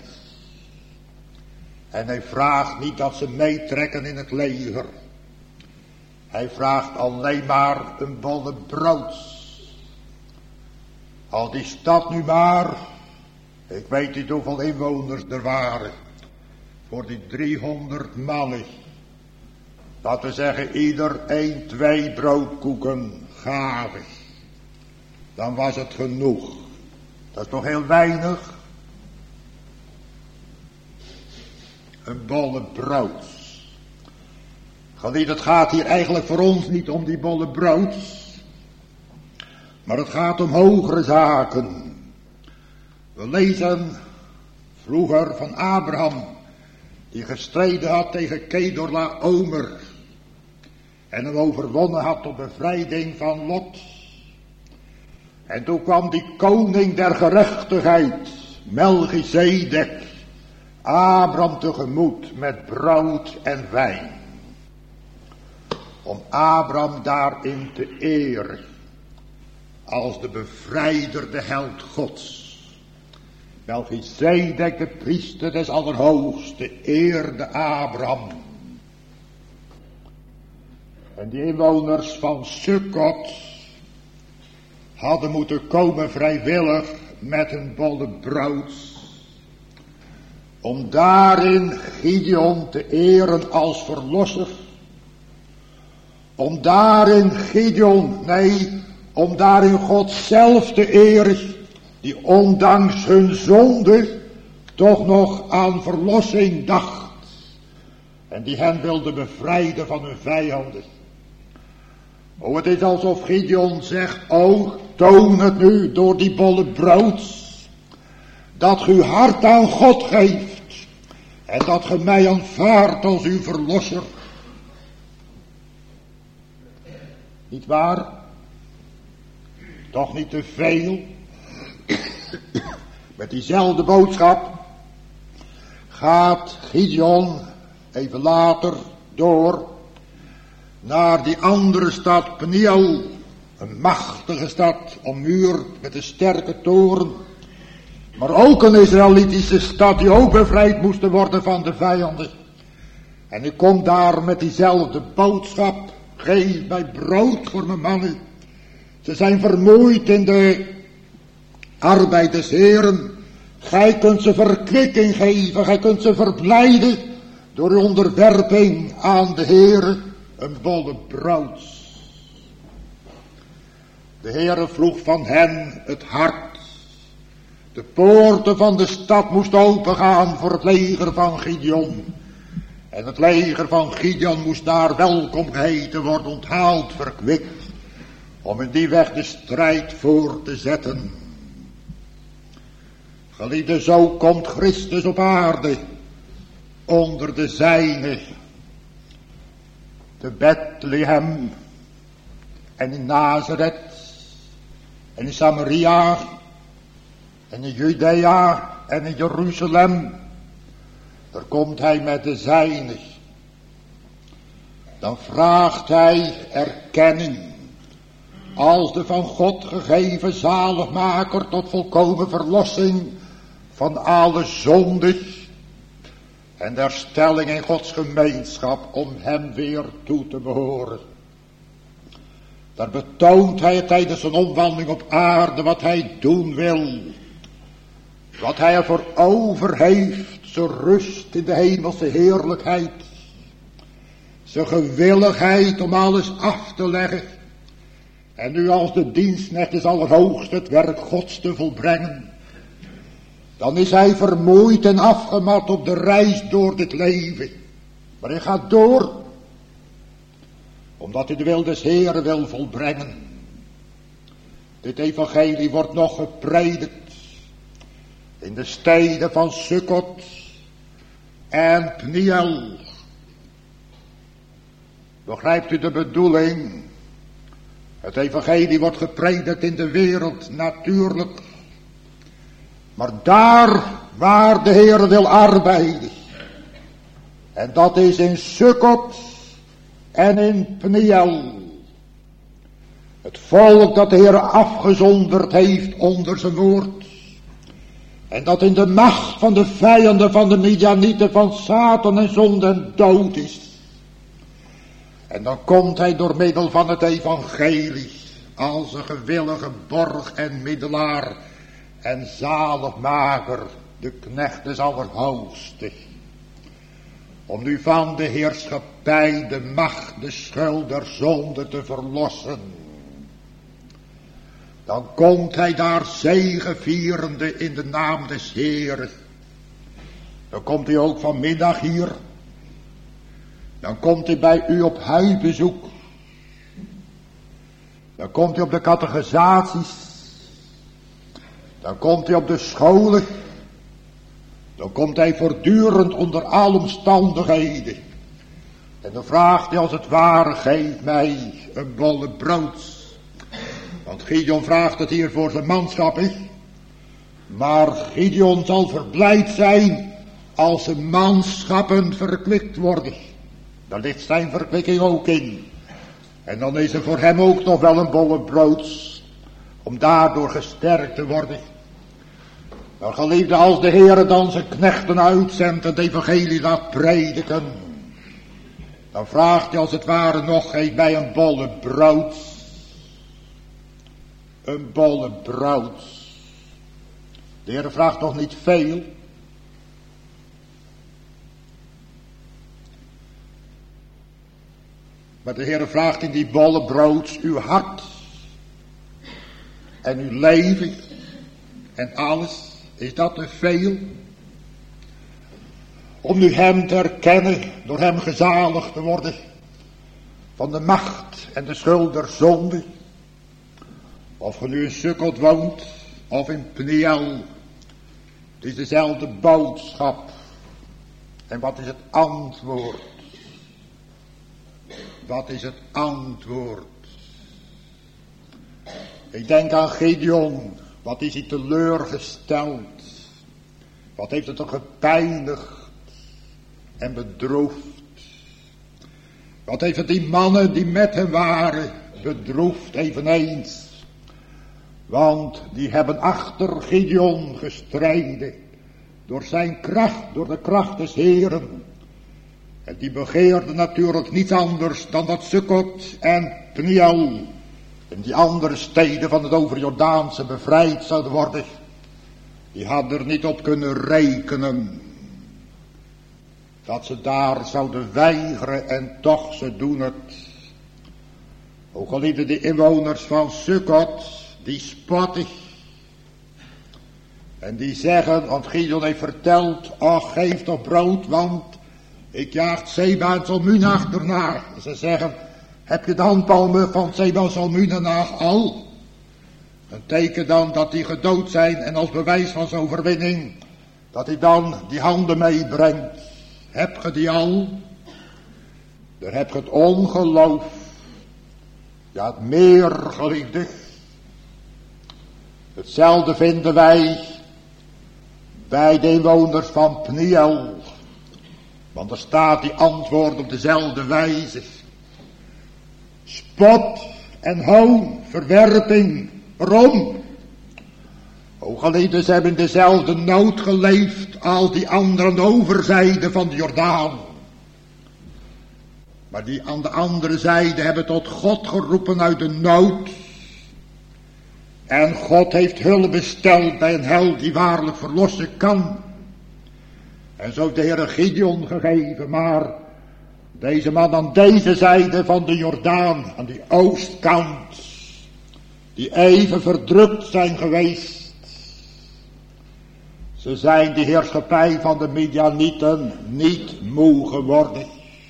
En hij vraagt niet dat ze meetrekken in het leger. Hij vraagt alleen maar een bolle brood. Als die stad nu maar, ik weet niet hoeveel inwoners er waren, voor die 300 mannen. Laten we zeggen, ieder 1, 2 broodkoeken gaven. Dan was het genoeg. Dat is toch heel weinig? Een bolle brood. Geliefd, het gaat hier eigenlijk voor ons niet om die bolle brood. Maar het gaat om hogere zaken. We lezen vroeger van Abraham, die gestreden had tegen Kedorlaomer. En hem overwonnen had tot bevrijding van Lot. En toen kwam die koning der gerechtigheid, Melchizedek, Abraham tegemoet met brood en wijn. Om Abraham daarin te eren. Als de bevrijder, de held Gods. Melchizedek, de priester des Allerhoogste, eerde Abraham. En die inwoners van Sukkot hadden moeten komen vrijwillig met een bolle brood. Om daarin Gideon te eren als verlosser. Om daarin om daarin God zelf te eren. Die ondanks hun zonde toch nog aan verlossing dacht. En die hen wilde bevrijden van hun vijanden. Oh, het is alsof Gideon zegt, oh, toon het nu door die bolle brood. Dat ge uw hart aan God geeft. En dat ge mij aanvaardt als uw verlosser. Niet waar? Toch niet te veel. Met diezelfde boodschap gaat Gideon even later door naar die andere stad Peniel. Een machtige stad, ommuurd met een sterke toren. Maar ook een Israëlitische stad die ook bevrijd moest worden van de vijanden. En ik kom daar met diezelfde boodschap. Geef mij brood voor mijn mannen. Ze zijn vermoeid in de arbeid des Heeren. Gij kunt ze verkwikking geven. Gij kunt ze verblijden. Door uw onderwerping aan de Heere. Een bolle brood. De Heere vroeg van hen het hart. De poorten van de stad moesten opengaan voor het leger van Gideon. En het leger van Gideon moest daar welkom geheten worden, onthaald, verkwikt. Om in die weg de strijd voor te zetten. Geliefde, zo komt Christus op aarde. Onder de zijnen. Te Bethlehem. En in Nazareth. En in Samaria. En in Judea. En in Jeruzalem. Daar komt hij met de zijnen. Dan vraagt hij erkenning. Als de van God gegeven zaligmaker tot volkomen verlossing van alle zonden. En de herstelling in Gods gemeenschap om hem weer toe te behoren. Daar betoont hij tijdens zijn omwandeling op aarde wat hij doen wil. wat hij ervoor over heeft, zijn rust in de hemelse heerlijkheid, zijn gewilligheid om alles af te leggen, en nu als de dienstknecht des Allerhoogste het werk Gods te volbrengen, dan is hij vermoeid en afgemat op de reis door dit leven. Maar hij gaat door, omdat hij de wil des Heeren wil volbrengen. Dit evangelie wordt nog gepredikt in de steden van Sukkot en Pniel. Begrijpt u de bedoeling? Het evangelie wordt gepredikt in de wereld, natuurlijk. Maar daar waar de Heer wil arbeiden, en dat is in Sukkot en in Pniel. Het volk dat de Heer afgezonderd heeft onder zijn woord. En dat in de macht van de vijanden van de Midianieten, van Satan en zonde en dood is. En dan komt hij door middel van het evangelie als een gewillige borg en middelaar en zaligmaker, de knecht des Allerhoogste. Om nu van de heerschappij, de macht, de schuld der zonde te verlossen. Dan komt hij daar zegevierende in de naam des Heeren. Dan komt hij ook vanmiddag hier. Dan komt hij bij u op huisbezoek. Dan komt hij op de catechisaties. Dan komt hij op de scholen. Dan komt hij voortdurend onder alle omstandigheden. En dan vraagt hij als het ware, geef mij een bolle brood. Want Gideon vraagt het hier voor zijn manschap, hè? Maar Gideon zal verblijd zijn als zijn manschappen verkwikt worden. Daar ligt zijn verkwikking ook in. En dan is er voor hem ook nog wel een bolle brood, om daardoor gesterkt te worden. Maar geliefde, als de Heer dan zijn knechten uitzendt en het evangelie laat prediken, dan vraagt hij als het ware nog, geef mij een bolle brood. Een bolle brood. De Heer vraagt nog niet veel. Maar de Heer vraagt in die bolle brood uw hart. En uw leven. En alles. Is dat te veel? Om nu hem te herkennen. Door hem gezaligd te worden. Van de macht en de schuld der zonde. Of je nu in Sukkot woont. Of in Pniel. Het is dezelfde boodschap. En wat is het antwoord? Wat is het antwoord? Ik denk aan Gideon. Wat is hij teleurgesteld? Wat heeft het toch gepijnigd en bedroefd? Wat heeft het die mannen die met hem waren bedroefd eveneens? Want die hebben achter Gideon gestreden. Door zijn kracht, door de kracht des Heeren. En die begeerden natuurlijk niets anders dan dat Sukkot en Pniel en die andere steden van het overjordaanse bevrijd zouden worden. Die hadden er niet op kunnen rekenen dat ze daar zouden weigeren en toch ze doen het. O geliefde, de inwoners van Sukkot, die spotten. En die zeggen, want Gideon heeft verteld, ach geef toch brood, want ik jaag Seba en Zalmunna achterna. Ze zeggen, heb je de handpalmen van Seba en Zalmunna al? Een teken dan dat die gedood zijn en als bewijs van zijn overwinning, dat hij dan die handen meebrengt. Heb je die al? Daar heb je het ongeloof. Ja, het meer, geliefde. Hetzelfde vinden wij bij de inwoners van Pniel. Want er staat die antwoord op dezelfde wijze. Spot en hoon, verwerping. Waarom? O geliefden, ze hebben in dezelfde nood geleefd als die anderen aan de overzijde van de Jordaan. Maar die aan de andere zijde hebben tot God geroepen uit de nood. En God heeft hulp besteld bij een held die waarlijk verlossen kan. En zo heeft de Heere Gideon gegeven, maar deze man aan deze zijde van de Jordaan, aan die oostkant, die even verdrukt zijn geweest. Ze zijn de heerschappij van de Midianieten niet moe geworden.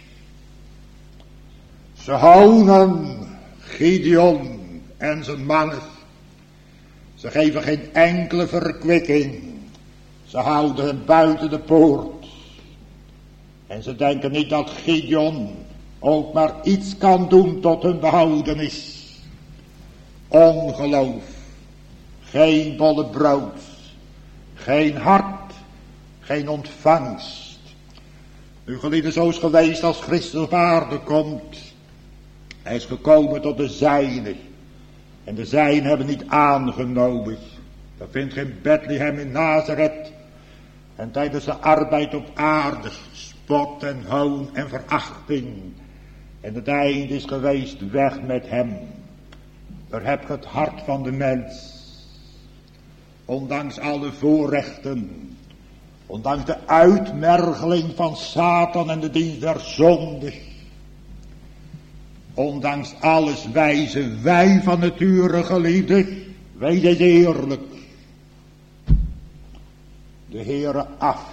Ze honen Gideon en zijn mannen. Ze geven geen enkele verkwikking. Ze houden hem buiten de poort. En ze denken niet dat Gideon ook maar iets kan doen tot hun behoudenis. Ongeloof, geen bolle brood, geen hart, geen ontvangst. Nu gelieden zo is geweest als Christus op aarde komt. Hij is gekomen tot de zijnen. En de zijnen hebben niet aangenomen. Dat vindt geen Bethlehem in Nazareth. En tijdens de arbeid op aarde, spot en hoon en verachting. En het einde is geweest, weg met hem. Daar heb je het hart van de mens. Ondanks alle voorrechten. Ondanks de uitmergeling van Satan en de dienst der zonde. Ondanks alles wijzen wij van nature geliefden. Wij zijn eerlijk. De Heere af.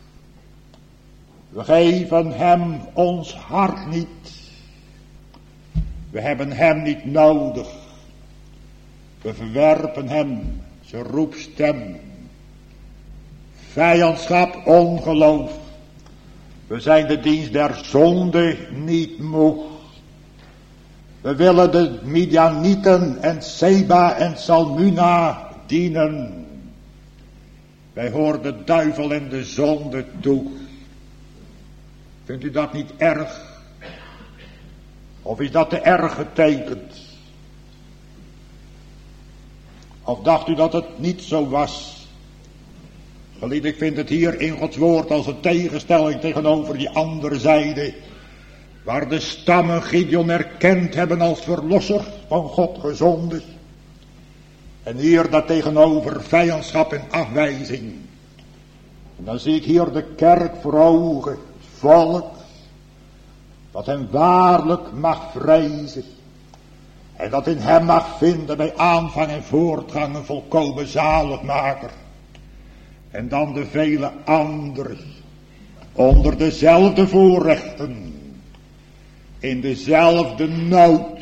We geven hem ons hart niet. We hebben hem niet nodig. We verwerpen hem, zijn roepstem. Vijandschap, ongeloof. We zijn de dienst der zonde niet moe. We willen de Midianieten en Seba en Salmuna dienen. Wij horen de duivel en de zonde toe. Vindt u dat niet erg? Of is dat te erg getekend? Of dacht u dat het niet zo was? Geliefd, ik vind het hier in Gods woord als een tegenstelling tegenover die andere zijde. Waar de stammen Gideon erkend hebben als verlosser van God gezonden. En hier dat tegenover vijandschap en afwijzing. En dan zie ik hier de kerk voor ogen. Het volk. Dat hem waarlijk mag vrezen. En dat in hem mag vinden bij aanvang en voortgang een volkomen zaligmaker. En dan de vele anderen. Onder dezelfde voorrechten. In dezelfde nood.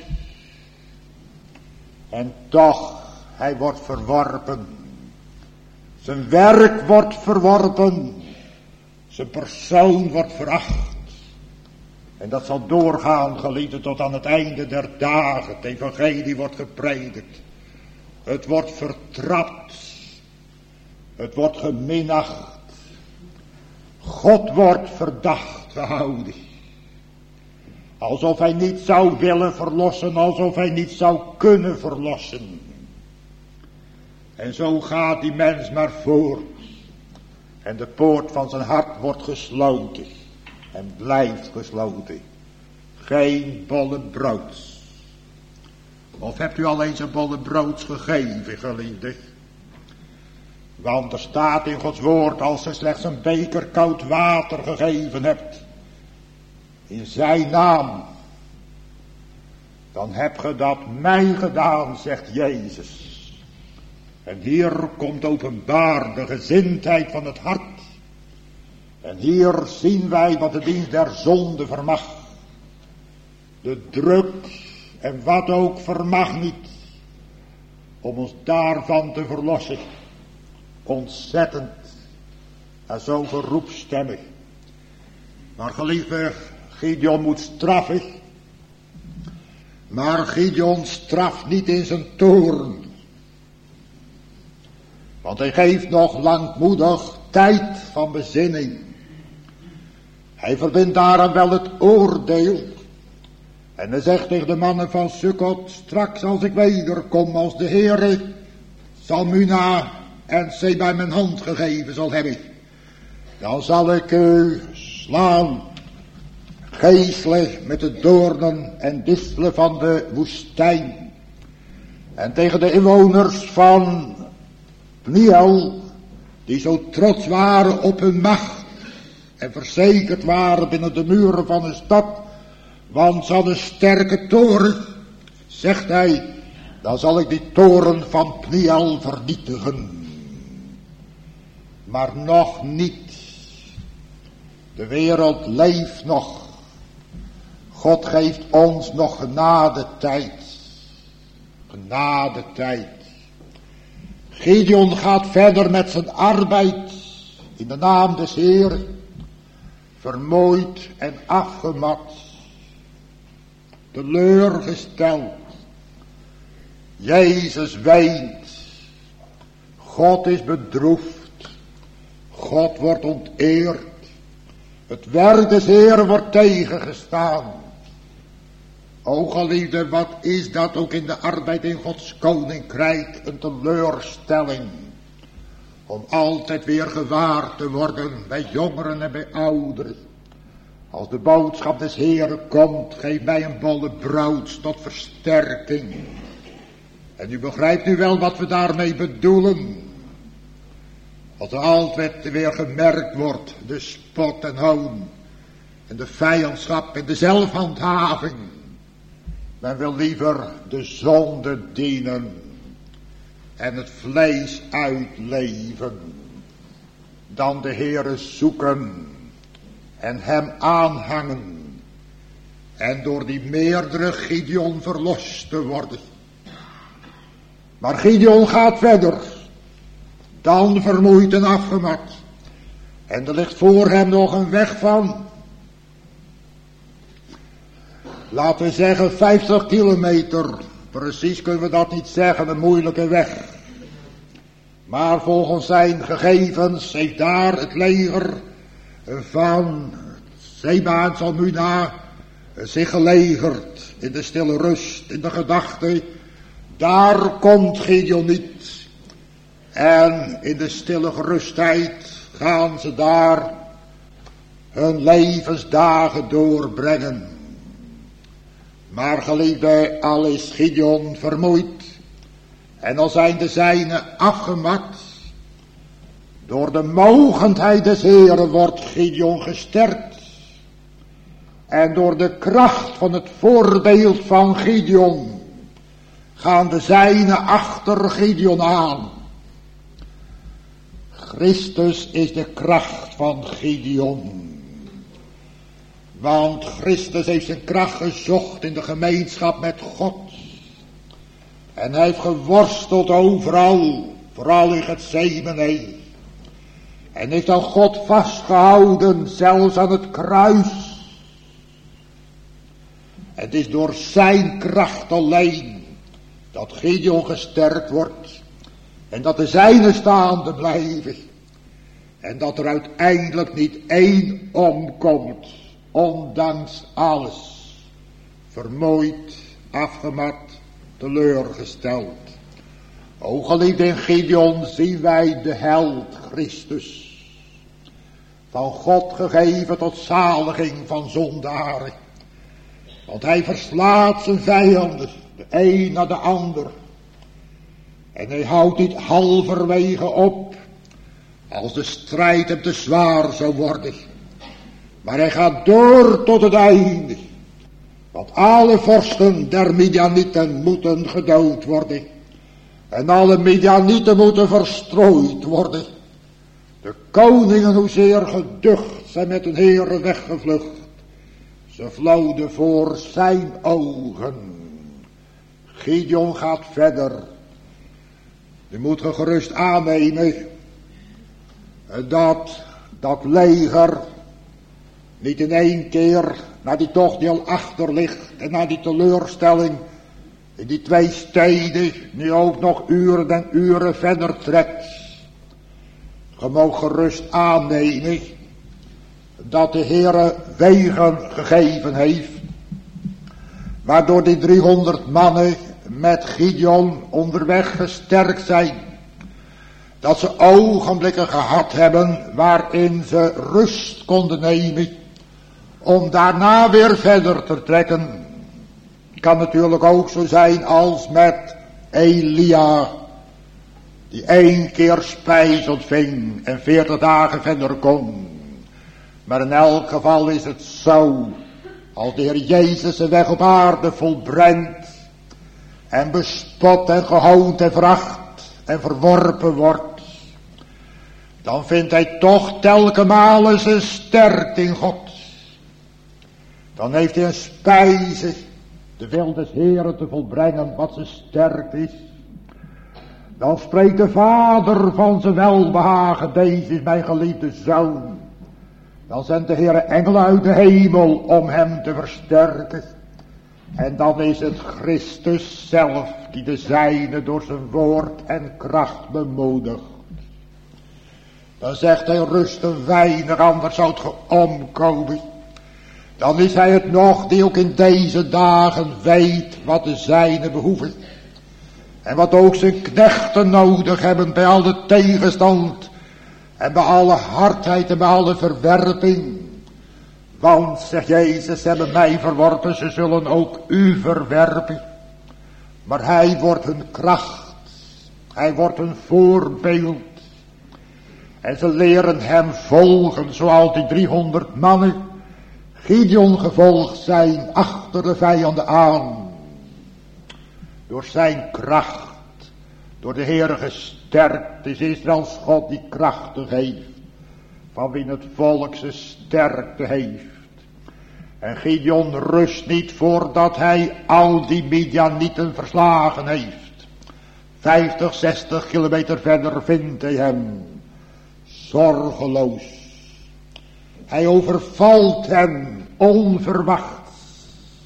En toch, hij wordt verworpen. Zijn werk wordt verworpen. Zijn persoon wordt veracht. En dat zal doorgaan, geliefden, tot aan het einde der dagen. Het evangelie wordt gepredikt. Het wordt vertrapt. Het wordt geminacht. God wordt verdacht gehouden. Alsof hij niet zou willen verlossen, alsof hij niet zou kunnen verlossen. En zo gaat die mens maar voort. En de poort van zijn hart wordt gesloten. En blijft gesloten. Geen bolle broods. Of hebt u al eens een bolle broods gegeven, geliefde? Want er staat in Gods woord, als je slechts een beker koud water gegeven hebt. In zijn naam. Dan heb je dat mij gedaan, zegt Jezus. En hier komt openbaar de gezindheid van het hart. En hier zien wij wat de dienst der zonde vermag. De druk en wat ook vermag niet. Om ons daarvan te verlossen. Ontzettend. En zo geroepstemmig. Maar geliefde, Gideon moet straffen. Maar Gideon straft niet in zijn toorn. Want hij geeft nog langmoedig tijd van bezinning. Hij verbindt daaraan wel het oordeel. En hij zegt tegen de mannen van Sukkot, straks als ik wederkom, als de Heere Salmuna en Seba in mijn hand gegeven zal hebben, dan zal ik u slaan, geeselen met de doornen en distelen van de woestijn. En tegen de inwoners van Pniel, die zo trots waren op hun macht en verzekerd waren binnen de muren van een stad, want ze hadden een sterke toren, zegt hij, dan zal ik die toren van Pniel vernietigen. Maar nog niet. De wereld leeft nog. God geeft ons nog genadetijd. Genadetijd. Gideon gaat verder met zijn arbeid in de naam des Heeren. Vermoeid en afgemat. Teleurgesteld. Jezus weent. God is bedroefd. God wordt onteerd. Het werk des Heeren wordt tegengestaan. O geliefde, wat is dat ook in de arbeid in Gods koninkrijk een teleurstelling. Om altijd weer gewaar te worden bij jongeren en bij ouderen. Als de boodschap des Heeren komt, geef mij een bolle brood tot versterking. En u begrijpt nu wel wat we daarmee bedoelen. Als er altijd weer gemerkt wordt, de spot en hoon, en de vijandschap en de zelfhandhaving. Men wil liever de zonde dienen en het vlees uitleven, dan de Heere zoeken en hem aanhangen en door die meerdere Gideon verlost te worden. Maar Gideon gaat verder, dan vermoeid en afgemat. En er ligt voor hem nog een weg van, laten we zeggen 50 kilometer. Precies kunnen we dat niet zeggen, een moeilijke weg. Maar volgens zijn gegevens heeft daar het leger van Zeba en Zalmunna zich gelegerd. In de stille rust, in de gedachte, daar komt Gideon niet. En in de stille gerustheid gaan ze daar hun levensdagen doorbrengen. Maar geliefde, al is Gideon vermoeid en al zijn de zijnen afgemat, door de mogendheid des Heeren wordt Gideon gesterkt. En door de kracht van het voorbeeld van Gideon gaan de zijnen achter Gideon aan. Christus is de kracht van Gideon. Want Christus heeft zijn kracht gezocht in de gemeenschap met God. En hij heeft geworsteld overal, vooral in Getsemane. En heeft aan God vastgehouden, zelfs aan het kruis. Het is door zijn kracht alleen dat Gideon gesterkt wordt. En dat de zijnen staande blijven. En dat er uiteindelijk niet één omkomt. Ondanks alles. Vermoeid, afgemat, teleurgesteld. O geliefde, in Gideon zien wij de held Christus. Van God gegeven tot zaliging van zondaren. Want hij verslaat zijn vijanden, de een na de ander. En hij houdt niet halverwege op, als de strijd hem te zwaar zou worden. Maar hij gaat door tot het einde. Want alle vorsten der Midianieten moeten gedood worden. En alle Midianieten moeten verstrooid worden. De koningen hoezeer geducht zijn met hun heren weggevlucht. Ze vloden voor zijn ogen. Gideon gaat verder. Je moet gerust aannemen dat leger niet in één keer naar die tocht die al achter ligt en naar die teleurstelling in die twee steden nu ook nog uren en uren verder trekt. Je mag gerust aannemen dat de Heere wegen gegeven heeft, waardoor die 300 mannen met Gideon onderweg gesterkt zijn. Dat ze ogenblikken gehad hebben waarin ze rust konden nemen om daarna weer verder te trekken. Kan natuurlijk ook zo zijn als met Elia, die 1 keer spijs ontving en 40 dagen verder kon. Maar in elk geval is het zo, als de Heer Jezus zijn weg op aarde volbrengt en bespot en gehoond en veracht en verworpen wordt, dan vindt hij toch telkenmale zijn sterkte in God. Dan heeft hij een spijze, de wil des Heeren te volbrengen wat zijn sterkte is. Dan spreekt de Vader van zijn welbehagen, deze is mijn geliefde Zoon. Dan zendt de Heere engelen uit de hemel om hem te versterken. En dan is het Christus zelf die de zijne door zijn woord en kracht bemoedigt. Dan zegt hij rust een weinig, anders zou het omkomen. Dan is hij het nog die ook in deze dagen weet wat de zijne behoeven. En wat ook zijn knechten nodig hebben bij alle tegenstand. En bij alle hardheid en bij alle verwerping. Want, zegt Jezus, ze hebben mij verworpen, ze zullen ook u verwerpen. Maar hij wordt hun kracht. Hij wordt hun voorbeeld. En ze leren hem volgen, zoals die 300 mannen Gideon gevolgd zijn achter de vijanden aan. Door zijn kracht, door de Heere gesterkt is Israëls God die krachtig heeft, van wie het volk zijn sterkte heeft. En Gideon rust niet voordat hij al die Midianieten verslagen heeft. 50, 60 kilometer verder vindt hij hem, zorgeloos. Hij overvalt hen onverwachts.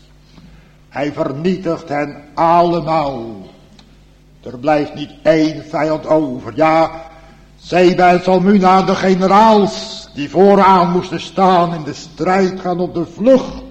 Hij vernietigt hen allemaal. Er blijft niet één vijand over. Ja, Zeba en Salmuna, de generaals die vooraan moesten staan in de strijd, gaan op de vlucht.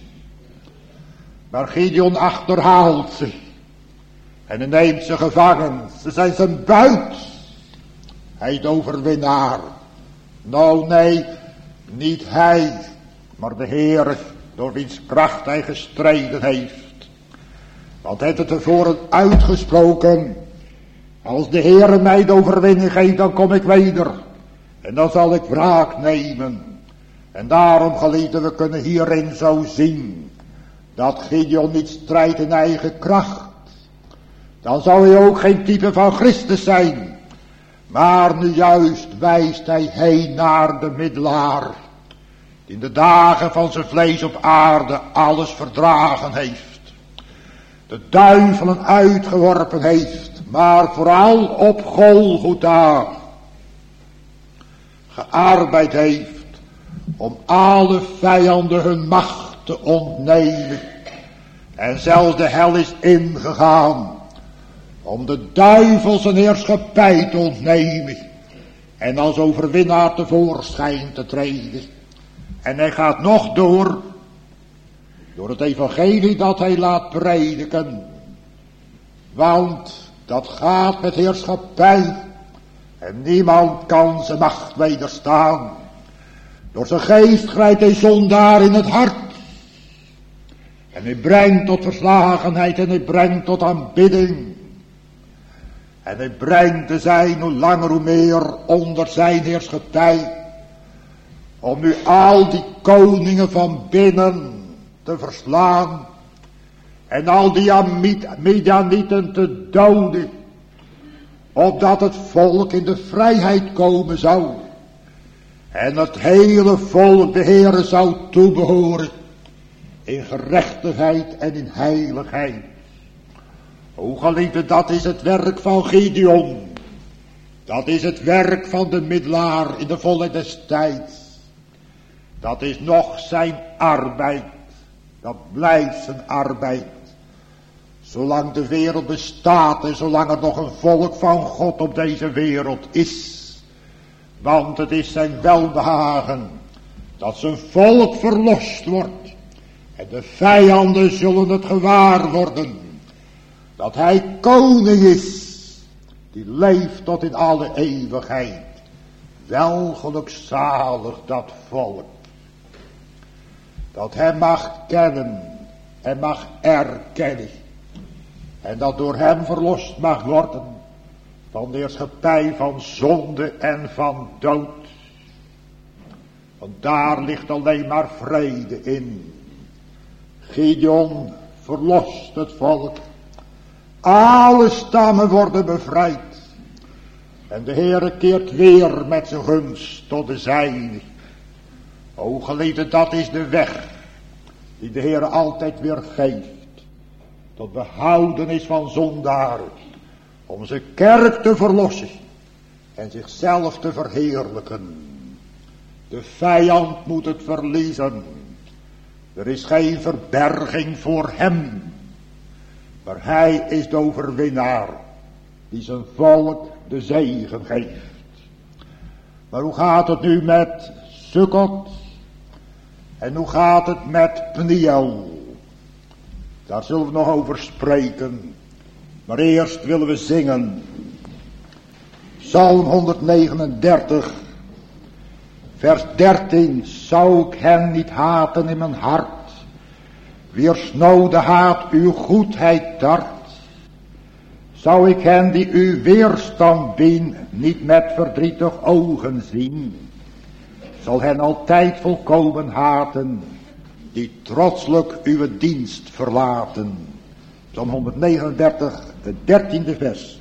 Maar Gideon achterhaalt ze. En hij neemt ze gevangen. Ze zijn zijn buit. Hij is de overwinnaar. Nou nee, niet hij, maar de Heer, door wiens kracht hij gestreden heeft. Want hij heeft het tevoren uitgesproken. Als de Heer mij de overwinning geeft, dan kom ik weder. En dan zal ik wraak nemen. En daarom, geliefden, we kunnen hierin zo zien dat Gideon niet strijdt in eigen kracht. Dan zou hij ook geen type van Christus zijn. Maar nu juist wijst hij heen naar de middelaar, die in de dagen van zijn vlees op aarde alles verdragen heeft. De duivelen uitgeworpen heeft, maar vooral op Golgotha gearbeid heeft om alle vijanden hun macht te ontnemen. En zelfs de hel is ingegaan om de duivel zijn heerschappij te ontnemen en als overwinnaar tevoorschijn te treden. En hij gaat nog door het evangelie dat hij laat prediken. Want dat gaat met heerschappij en niemand kan zijn macht wederstaan. Door zijn geest grijpt hij zondaar in het hart. En hij brengt tot verslagenheid en hij brengt tot aanbidding. En hij brengt de zijn hoe langer hoe meer onder zijn heerschappij. Om nu al die koningen van binnen te verslaan. En al die Midianieten te doden. Opdat het volk in de vrijheid komen zou. En het hele volk de Heere zou toebehoren. In gerechtigheid en in heiligheid. O geliefde, dat is het werk van Gideon. Dat is het werk van de middelaar in de volheid des tijds. Dat is nog zijn arbeid. Dat blijft zijn arbeid. Zolang de wereld bestaat en zolang er nog een volk van God op deze wereld is. Want het is zijn welbehagen dat zijn volk verlost wordt. En de vijanden zullen het gewaar worden. Dat hij koning is. Die leeft tot in alle eeuwigheid. Wel gelukzalig dat volk. Dat hem mag kennen en mag erkennen. En dat door hem verlost mag worden van de heerschappij van zonde en van dood. Want daar ligt alleen maar vrede in. Gideon verlost het volk. Alle stammen worden bevrijd. En de Heere keert weer met zijn gunst tot de zijne. O geliefde, dat is de weg die de Heere altijd weer geeft. Tot behoudenis van zondaren. Om zijn kerk te verlossen. En zichzelf te verheerlijken. De vijand moet het verliezen. Er is geen verberging voor hem. Maar hij is de overwinnaar. Die zijn volk de zegen geeft. Maar hoe gaat het nu met Sukkot? En hoe gaat het met Pniel? Daar zullen we nog over spreken. Maar eerst willen we zingen. Psalm 139. Vers 13. Zou ik hen niet haten in mijn hart? Wier snode haat uw goedheid tart. Zou ik hen die uw weerstand bieden niet met verdrietig ogen zien. Zal hen altijd volkomen haten. Die trotselijk uw dienst verlaten. Psalm 139, het 13e vers.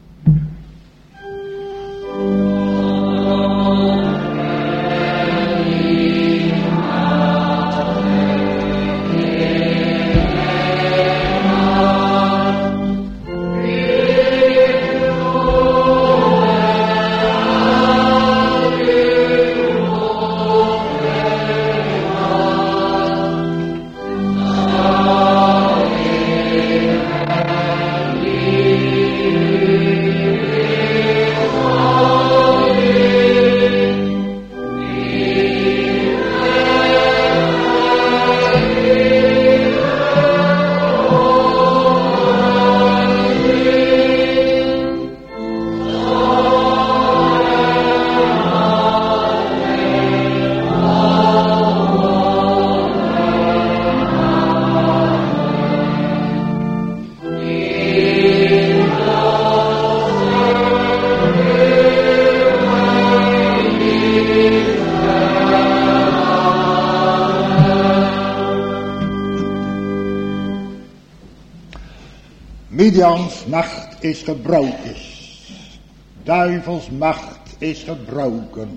Midians macht is gebroken. Duivels macht is gebroken.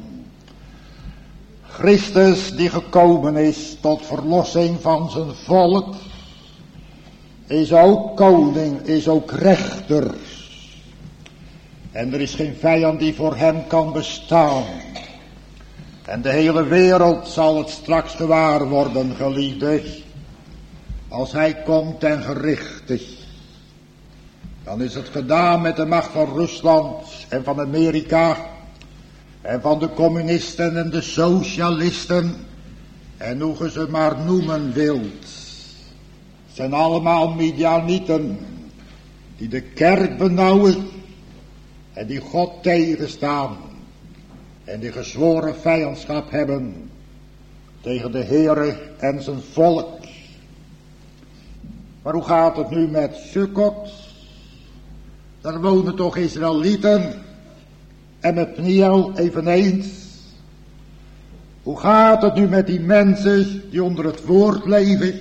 Christus die gekomen is tot verlossing van zijn volk. Is ook koning, is ook rechter. En er is geen vijand die voor hem kan bestaan. En de hele wereld zal het straks gewaar worden, geliefde. Als hij komt en gericht is. Dan is het gedaan met de macht van Rusland en van Amerika. En van de communisten en de socialisten. En hoe je ze maar noemen wilt. Het zijn allemaal Midianieten. Die de kerk benauwen. En die God tegenstaan. En die gezworen vijandschap hebben. Tegen de Heere en zijn volk. Maar hoe gaat het nu met Sukkot? Daar wonen toch Israëlieten. En met Pniel eveneens. Hoe gaat het nu met die mensen die onder het woord leven?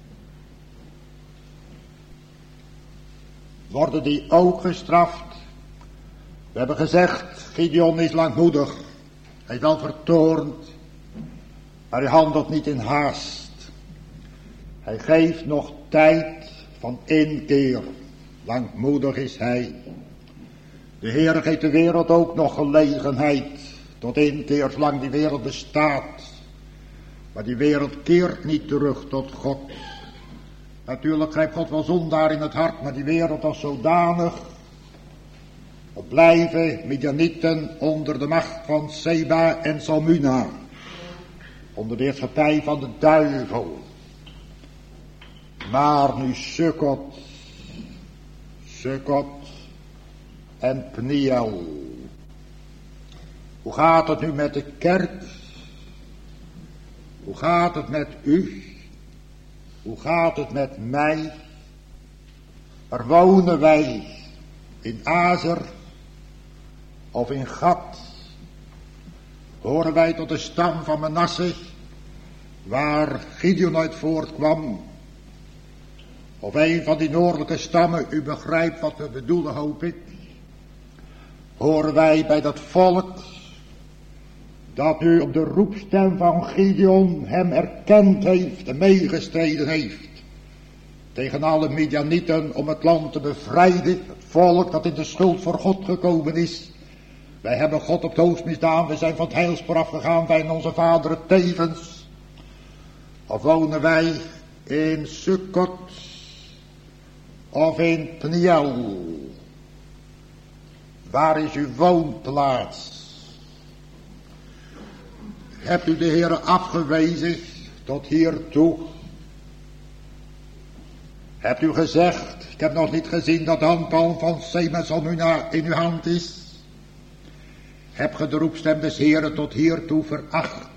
Worden die ook gestraft? We hebben gezegd, Gideon is langmoedig. Hij is wel vertoornd. Maar hij handelt niet in haast. Hij geeft nog tijd van inkeer. Langmoedig is hij. De Heer geeft de wereld ook nog gelegenheid tot inkeer zolang die wereld bestaat. Maar die wereld keert niet terug tot God. Natuurlijk grijpt God wel zondaar in het hart, maar die wereld als zodanig. Er blijven Midianieten onder de macht van Seba en Salmuna. Onder de heerschappij van de duivel. Maar nu Sukkot en Pniel. Hoe gaat het nu met de kerk? Hoe gaat het met u? Hoe gaat het met mij? Maar wonen wij in Azer of in Gad, horen wij tot de stam van Manasse, waar Gideon uit voortkwam, of een van die noordelijke stammen, u begrijpt wat we bedoelen, hoop ik, horen wij bij dat volk dat nu op de roepstem van Gideon hem erkend heeft en meegestreden heeft tegen alle Midianieten om het land te bevrijden, het volk dat in de schuld voor God gekomen is. Wij hebben God op het hoofd misdaan, we zijn van het heilspoor afgegaan, wij en onze vaderen tevens. Of wonen wij in Sukkot of in Pniel? Waar is uw woonplaats? Hebt u de Heere afgewezen tot hiertoe? Hebt u gezegd, ik heb nog niet gezien dat de handpalm van Semesalmuna in uw hand is? Heb ge de roepstem des Heeren tot hiertoe veracht?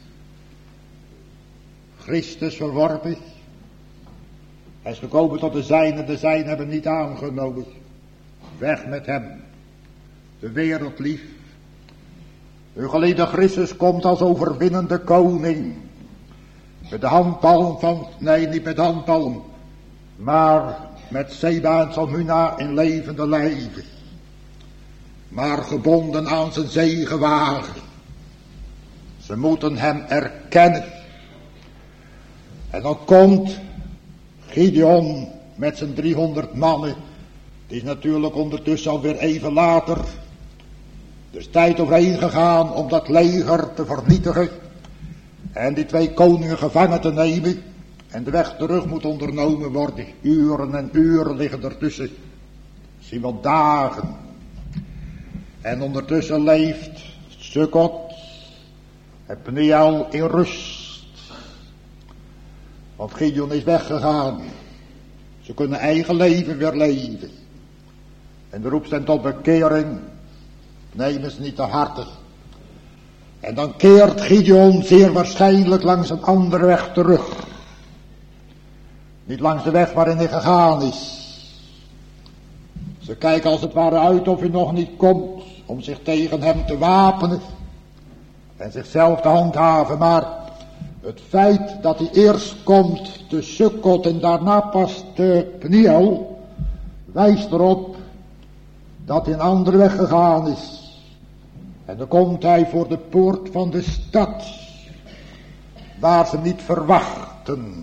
Christus verworpen. Hij is gekomen tot de zijnen hebben niet aangenomen. Weg met hem. De wereld lief. Uw geliefde Christus komt als overwinnende koning. Met de handpalm van, nee niet met de handpalm, maar met Seba en Salmuna in levende lijven. Maar gebonden aan zijn zegenwagen. Ze moeten hem erkennen. En dan komt Gideon met zijn 300 mannen. Het is natuurlijk ondertussen alweer even later. Er is tijd overheen gegaan om dat leger te vernietigen. En die 2 koningen gevangen te nemen. En de weg terug moet ondernomen worden. Uren en uren liggen ertussen. Misschien wel dagen. En ondertussen leeft Sukkot en Pniel in rust. Want Gideon is weggegaan. Ze kunnen eigen leven weer leven. En de roepstem tot bekering nemen ze niet te harte. En dan keert Gideon zeer waarschijnlijk langs een andere weg terug. Niet langs de weg waarin hij gegaan is. Ze kijken als het ware uit of hij nog niet komt om zich tegen hem te wapenen en zichzelf te handhaven. Maar het feit dat hij eerst komt te Sukkot en daarna pas te Pniel wijst erop dat hij een andere weg gegaan is. En dan komt hij voor de poort van de stad, waar ze niet verwachten.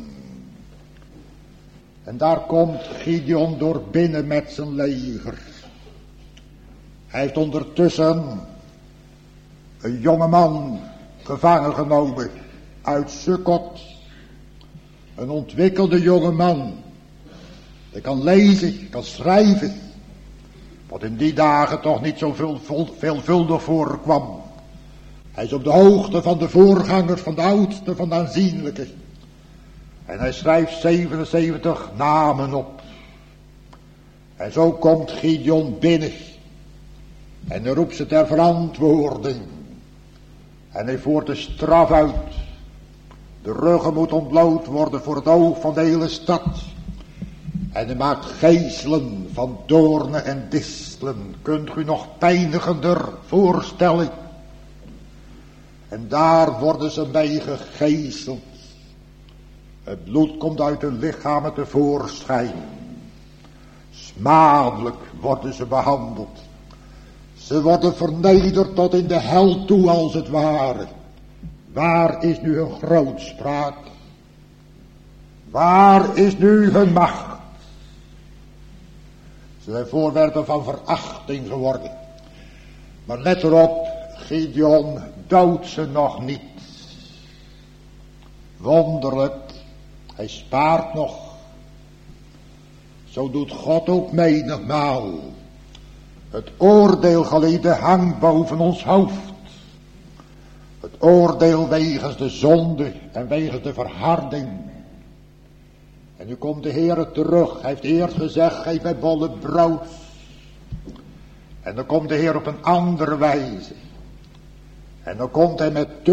En daar komt Gideon door binnen met zijn leger. Hij heeft ondertussen een jongeman gevangen genomen uit Sukkot. Een ontwikkelde jongeman. Hij kan lezen, kan schrijven. Wat in die dagen toch niet zo veelvuldig voorkwam. Hij is op de hoogte van de voorgangers, van de oudste, van de aanzienlijke. En hij schrijft 77 namen op. En zo komt Gideon binnen. En hij roept ze ter verantwoording. En hij voert de straf uit. De ruggen moet ontbloot worden voor het oog van de hele stad. En hij maakt geeselen van doornen en distelen. Kunt u nog pijnigender voorstellen. En daar worden ze mee gegezeld. Het bloed komt uit hun lichamen tevoorschijn. Smadelijk worden ze behandeld. Ze worden vernederd tot in de hel toe als het ware. Waar is nu hun grootspraak? Waar is nu hun macht? Ze zijn voorwerpen van verachting geworden. Maar let erop, Gideon doodt ze nog niet. Wonderlijk, hij spaart nog. Zo doet God ook menigmaal. Het oordeel, geliefde, hangt boven ons hoofd. Het oordeel wegens de zonde en wegens de verharding. En nu komt de Heere terug. Hij heeft eerst gezegd, geef mij bollen brood. En dan komt de Heer op een andere wijze. En dan komt hij met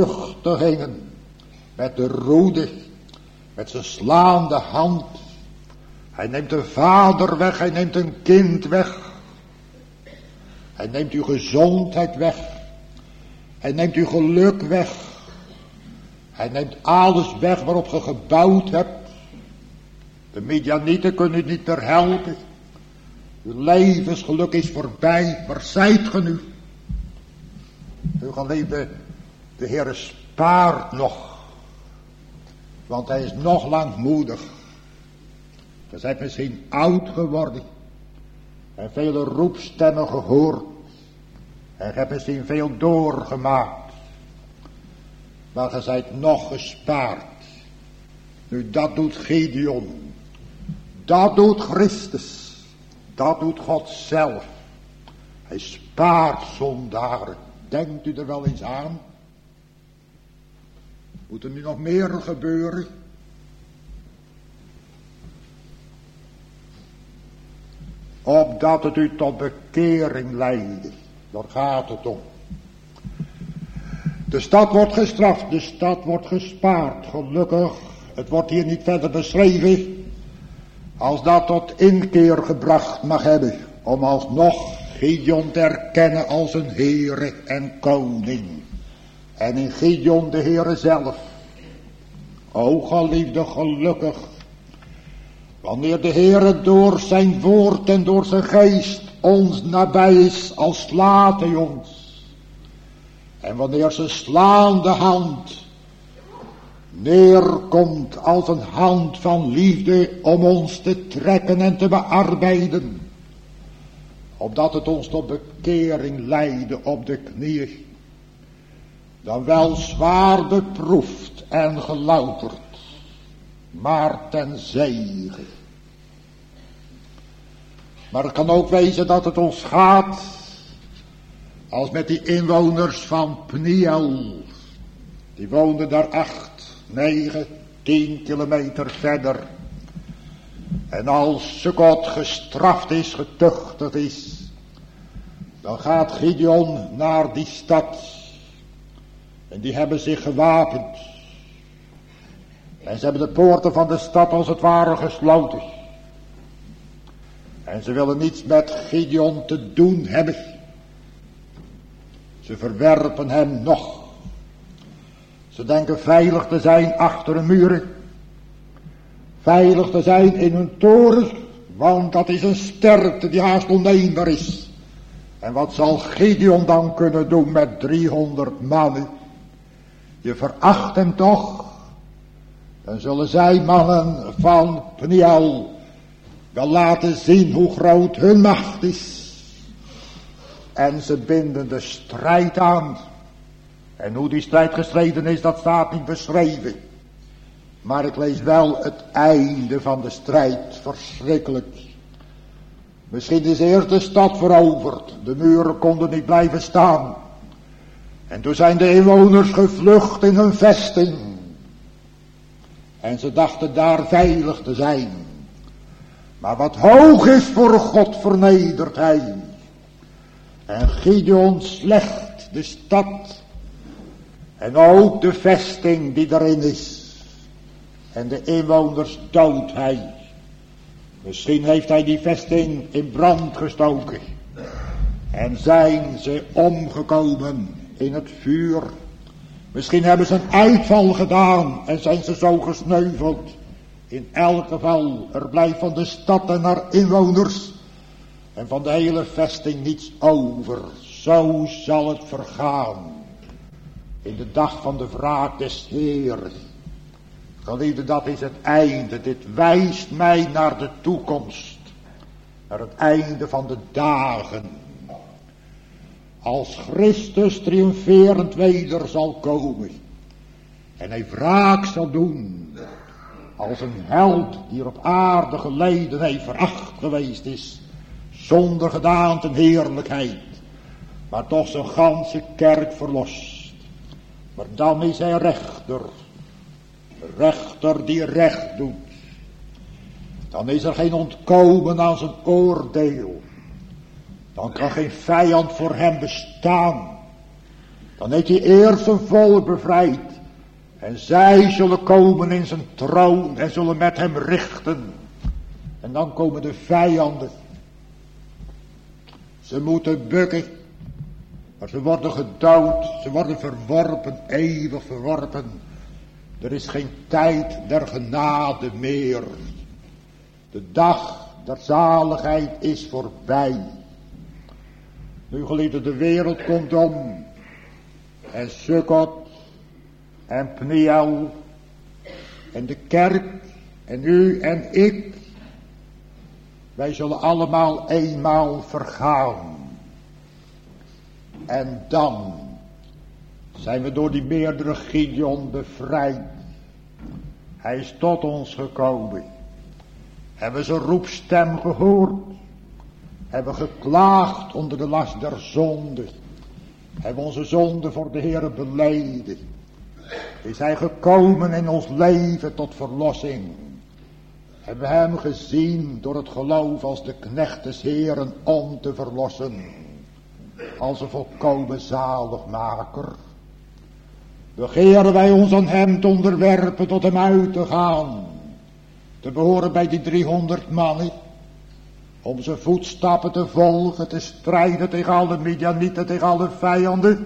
tuchtigingen. Met de roede. Met zijn slaande hand. Hij neemt een vader weg, hij neemt een kind weg. Hij neemt uw gezondheid weg. Hij neemt uw geluk weg. Hij neemt alles weg waarop je gebouwd hebt. De Midianieten kunnen u niet meer helpen. Uw levensgeluk is voorbij. Waar zijt ge nu? Uw geliefde, de Heere spaart nog. Want hij is nog langmoedig. Je bent misschien oud geworden. En vele roepstemmen gehoord. En je hebt misschien veel doorgemaakt. Maar je bent nog gespaard. Nu dat doet Gideon. Dat doet Christus. Dat doet God zelf. Hij spaart zondaren. Denkt u er wel eens aan? Moet er nu nog meer gebeuren? Opdat het u tot bekering leidde. Daar gaat het om. De stad wordt gestraft, de stad wordt gespaard. Gelukkig, het wordt hier niet verder beschreven. Als dat tot inkeer gebracht mag hebben. Om alsnog Gideon te erkennen als een Heere en koning. En in Gideon de Heere zelf. O geliefde, gelukkig. Wanneer de Heere door zijn woord en door zijn geest ons nabij is, als slaat hij ons. En wanneer zijn slaande hand neerkomt als een hand van liefde om ons te trekken en te bearbeiden. Opdat het ons tot bekering leidde op de knieën. Dan wel zwaar beproefd en gelouterd. Maar ten zege. Maar het kan ook wezen dat het ons gaat als met die inwoners van Pniel. Die woonden daar 8, 9, 10 kilometer verder. En als Sukkot gestraft is, getuchtigd is, dan gaat Gideon naar die stad. En die hebben zich gewapend. En ze hebben de poorten van de stad als het ware gesloten. En ze willen niets met Gideon te doen hebben. Ze verwerpen hem nog. Ze denken veilig te zijn achter de muren. Veilig te zijn in hun toren. Want dat is een sterkte die haast onneembaar is. En wat zal Gideon dan kunnen doen met 300 mannen? Je veracht hem toch? Dan zullen zij mannen van Pniel wel laten zien hoe groot hun macht is. En ze binden de strijd aan. En hoe die strijd gestreden is, dat staat niet beschreven. Maar ik lees wel het einde van de strijd, verschrikkelijk. Misschien is eerst de stad veroverd. De muren konden niet blijven staan. En toen zijn de inwoners gevlucht in hun vesting. En ze dachten daar veilig te zijn. Maar wat hoog is voor God vernedert hij. En Gideon slecht de stad. En ook de vesting die erin is. En de inwoners doodt hij. Misschien heeft hij die vesting in brand gestoken. En zijn ze omgekomen in het vuur. Misschien hebben ze een uitval gedaan en zijn ze zo gesneuveld. In elk geval, er blijft van de stad en haar inwoners en van de hele vesting niets over. Zo zal het vergaan. In de dag van de wraak des Heeren. Geliefde, dat is het einde. Dit wijst mij naar de toekomst. Naar het einde van de dagen. Als Christus triomferend weder zal komen. En hij wraak zal doen. Als een held die op aarde geleden heeft, veracht geweest is. Zonder gedaante en heerlijkheid. Maar toch zijn ganse kerk verlost. Maar dan is hij rechter. Rechter die recht doet. Dan is er geen ontkomen aan zijn oordeel. Dan kan geen vijand voor hem bestaan. Dan heeft hij eerst zijn volk bevrijd. En zij zullen komen in zijn troon en zullen met hem richten. En dan komen de vijanden. Ze moeten bukken. Maar ze worden gedood. Ze worden verworpen. Eeuwig verworpen. Er is geen tijd der genade meer. De dag der zaligheid is voorbij. Nu geliefde, de wereld komt om. En Sukkot. En Pniel. En de kerk. En u en ik. Wij zullen allemaal eenmaal vergaan. En dan zijn we door die meerdere Gideon bevrijd. Hij is tot ons gekomen. Hebben zijn roepstem gehoord. Hebben geklaagd onder de last der zonde. Hebben onze zonde voor de Heere beleden. Is hij gekomen in ons leven tot verlossing. Hebben we hem gezien door het geloof als de knecht des Heeren om te verlossen. Als een volkomen zaligmaker. Begeren wij ons aan hem te onderwerpen, tot hem uit te gaan. Te behoren bij die 300 mannen. Om zijn voetstappen te volgen, te strijden tegen alle Midianieten, tegen alle vijanden.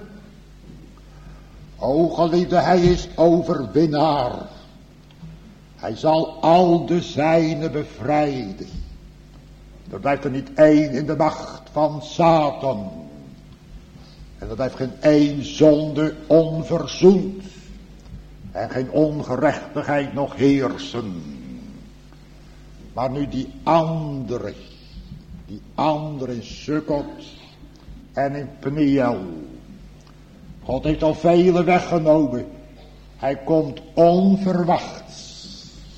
O geliefde, hij is overwinnaar. Hij zal al de zijnen bevrijden. Er blijft er niet één in de macht van Satan. En er blijft geen één zonde onverzoend. En geen ongerechtigheid nog heersen. Maar nu die andere in Sukkot en in Pniel. God heeft al vele weggenomen. Hij komt onverwachts.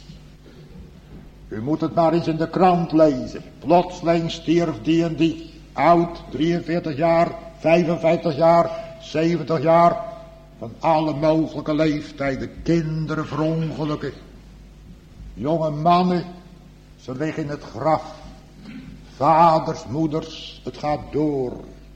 U moet het maar eens in de krant lezen. Plotseling stierf die en die. Oud, 43 jaar, 55 jaar, 70 jaar. Van alle mogelijke leeftijden. Kinderen verongelukken. Jonge mannen. Ze liggen in het graf. Vaders, moeders, het gaat door.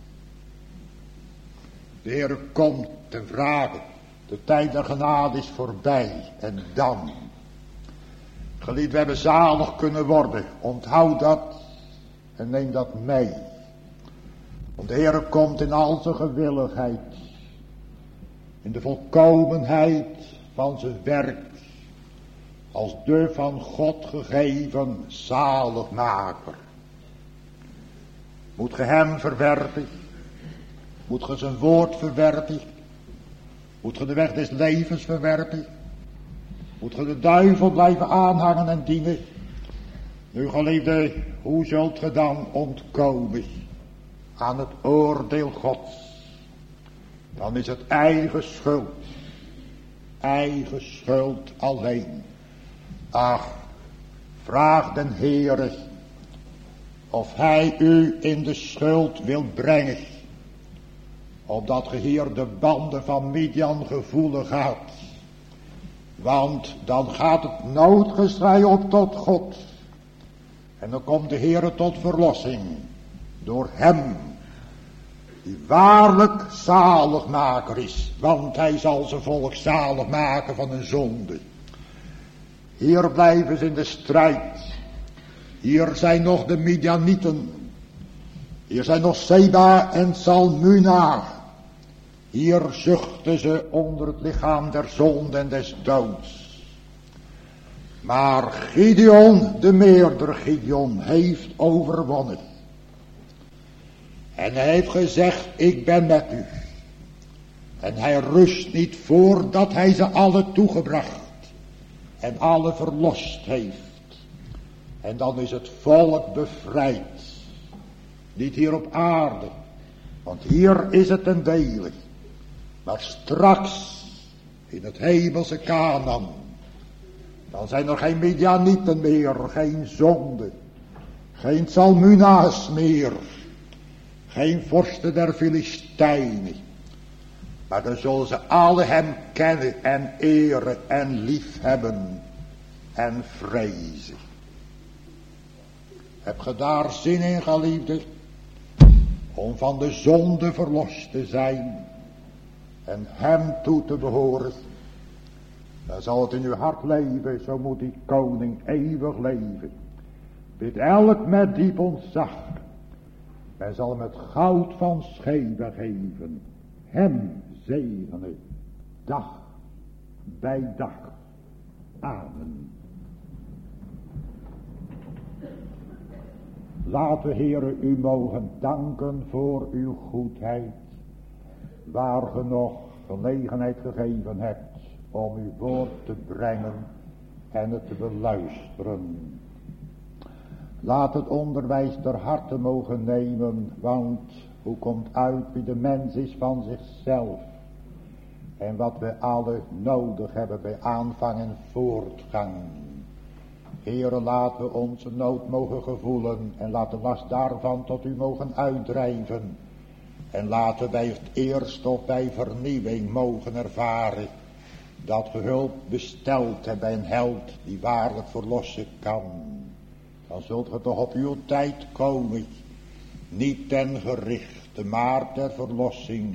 De Heer komt ten vrage. De tijd der genade is voorbij. En dan. Geliefd, we hebben zalig kunnen worden. Onthoud dat. En neem dat mee. Want de Heer komt in al zijn gewilligheid. In de volkomenheid van zijn werk. Als de van God gegeven zaligmaker. Moet ge hem verwerpen? Moet ge zijn woord verwerpen? Moet ge de weg des levens verwerpen? Moet ge de duivel blijven aanhangen en dienen? Nu geliefde, hoe zult ge dan ontkomen aan het oordeel Gods? Dan is het eigen schuld. Eigen schuld alleen. Ach, vraag den Heere of hij u in de schuld wil brengen. Opdat ge hier de banden van Midian gevoelen gaat. Want dan gaat het noodgeschrei op tot God. En dan komt de Heere tot verlossing. Door hem. Die waarlijk zaligmaker is. Want hij zal zijn volk zalig maken van hun zonde. Hier blijven ze in de strijd. Hier zijn nog de Midianieten. Hier zijn nog Seba en Salmuna. Hier zuchten ze onder het lichaam der zonde en des doods. Maar Gideon, de meerdere Gideon, heeft overwonnen. En hij heeft gezegd, ik ben met u. En hij rust niet voordat hij ze alle toegebracht. En alle verlost heeft. En dan is het volk bevrijd. Niet hier op aarde. Want hier is het een deel. Maar straks. In het hemelse Kanaan. Dan zijn er geen Midianieten meer. Geen zonde. Geen Salmuna's meer. Geen vorsten der Filistijnen. Maar dan zullen ze alle hem kennen en eren en liefhebben en vrezen. Heb ge daar zin in, geliefde? Om van de zonde verlost te zijn en hem toe te behoren. Dan zal het in uw hart leven, zo moet die koning eeuwig leven. Bid elk met diep ontzag. Men zal hem het goud van Schebe geven. Hem zegenen. Dag bij dag. Amen. Laat de Heere u mogen danken voor uw goedheid. Waar ge nog gelegenheid gegeven hebt om uw woord te brengen en het te beluisteren. Laat het onderwijs ter harte mogen nemen, want hoe komt uit wie de mens is van zichzelf. En wat we alle nodig hebben bij aanvang en voortgang. Heere, laat we onze nood mogen gevoelen en laat de last daarvan tot u mogen uitdrijven. En laten wij het eerst of bij vernieuwing mogen ervaren dat ge hulp besteld hebt bij een held die waarlijk verlossen kan. Dan zult ge toch op uw tijd komen, niet ten gerichte, maar ter verlossing.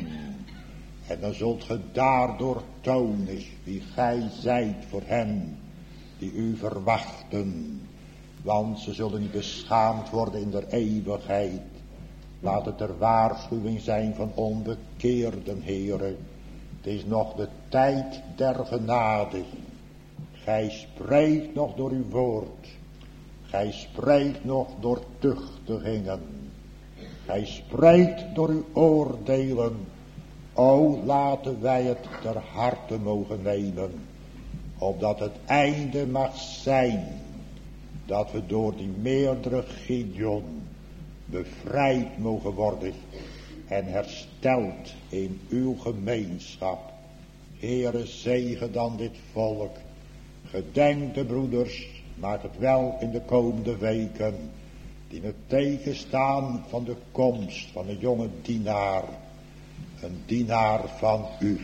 En dan zult ge daardoor tonen wie gij zijt voor hen die u verwachten. Want ze zullen niet beschaamd worden in der eeuwigheid. Laat het ter waarschuwing zijn van onbekeerden, Heere. Het is nog de tijd der genade. Gij spreekt nog door uw woord. Gij spreekt nog door tuchtigingen. Gij spreekt door uw oordelen. O, laten wij het ter harte mogen nemen. Opdat het einde mag zijn. Dat we door die meerdere Gideon bevrijd mogen worden. En hersteld in uw gemeenschap. Heere, zegen dan dit volk. Gedenk de broeders. Maak het wel in de komende weken. Die in het teken staan van de komst van een jonge dienaar. Een dienaar van u.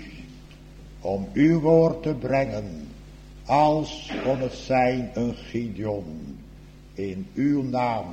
Om uw woord te brengen. Als kon het zijn een Gideon. In uw naam.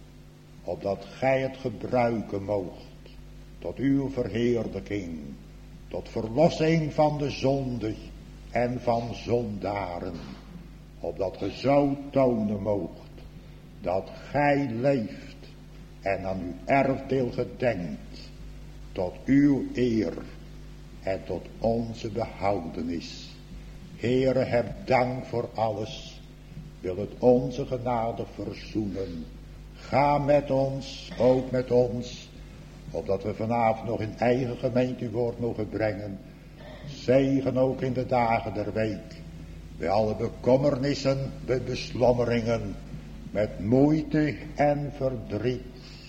Opdat gij het gebruiken moogt. Tot uw verheerlijking. Tot verlossing van de zonde. En van zondaren. Opdat ge zo tonen moogt. Dat gij leeft. En aan uw erfdeel gedenkt. Tot uw eer. En tot onze behoudenis. Heere, heb dank voor alles. Wil het onze genade verzoenen. Ga met ons, ook met ons. Opdat we vanavond nog in eigen gemeente uw woord mogen brengen. Zegen ook in de dagen der week. Bij alle bekommernissen, bij beslommeringen. Met moeite en verdriet.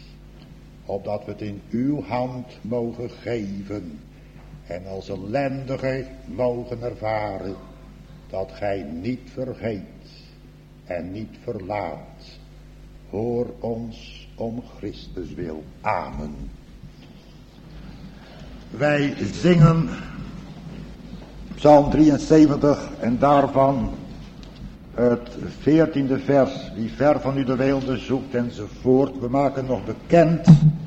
Opdat we het in uw hand mogen geven. En als ellendige mogen ervaren. Dat gij niet vergeet. En niet verlaat. Hoor ons om Christus wil. Amen. Wij zingen Psalm 73 en daarvan het 14e vers. Wie ver van u de weelde zoekt enzovoort. We maken nog bekend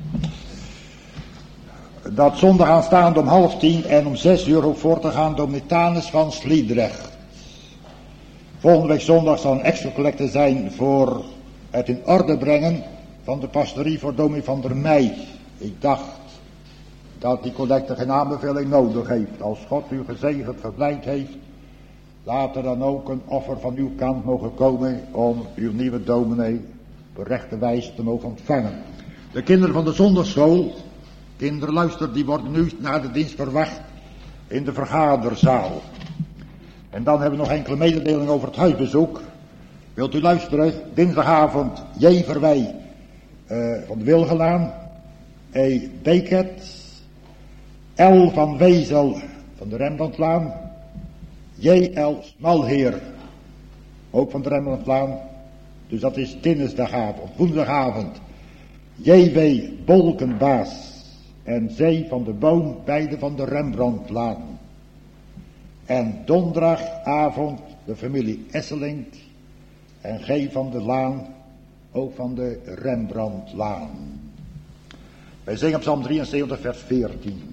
dat zondag aanstaande om 9:30 en om 6:00 ook voor te gaan Dominitanus van Sliedrecht. Volgende week zondag zal een extra collecte zijn voor het in orde brengen van de pastorie voor dominee van der Meij. Ik dacht dat die collecte geen aanbeveling nodig heeft. Als God u gezegend verblijd heeft, laat er dan ook een offer van uw kant mogen komen om uw nieuwe dominee op rechte wijze te mogen ontvangen. De kinderen van de zondagschool, kinderen luister, die worden nu na de dienst verwacht in de vergaderzaal. En dan hebben we nog enkele mededelingen over het huisbezoek. Wilt u luisteren? Dinsdagavond J. Verwij van de Wilgelaan. E. Beket. L. van Wezel van de Rembrandtlaan. J.L. Smalheer ook van de Rembrandtlaan. Dus dat is dinsdagavond. Woensdagavond J.W. Bolkenbaas en Zee van de Boom, beide van de Rembrandtlaan. En donderdagavond de familie Esseling en G. van de Laan, ook van de Rembrandtlaan. Wij zingen Psalm 73 vers 14.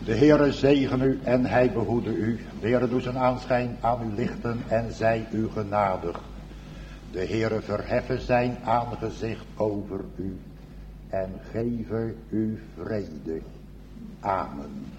De Heere zegen u en hij behoede u. De Heere doet zijn aanschijn aan u lichten en zij u genadig. De Heere verheffen zijn aangezicht over u en geven u vrede. Amen.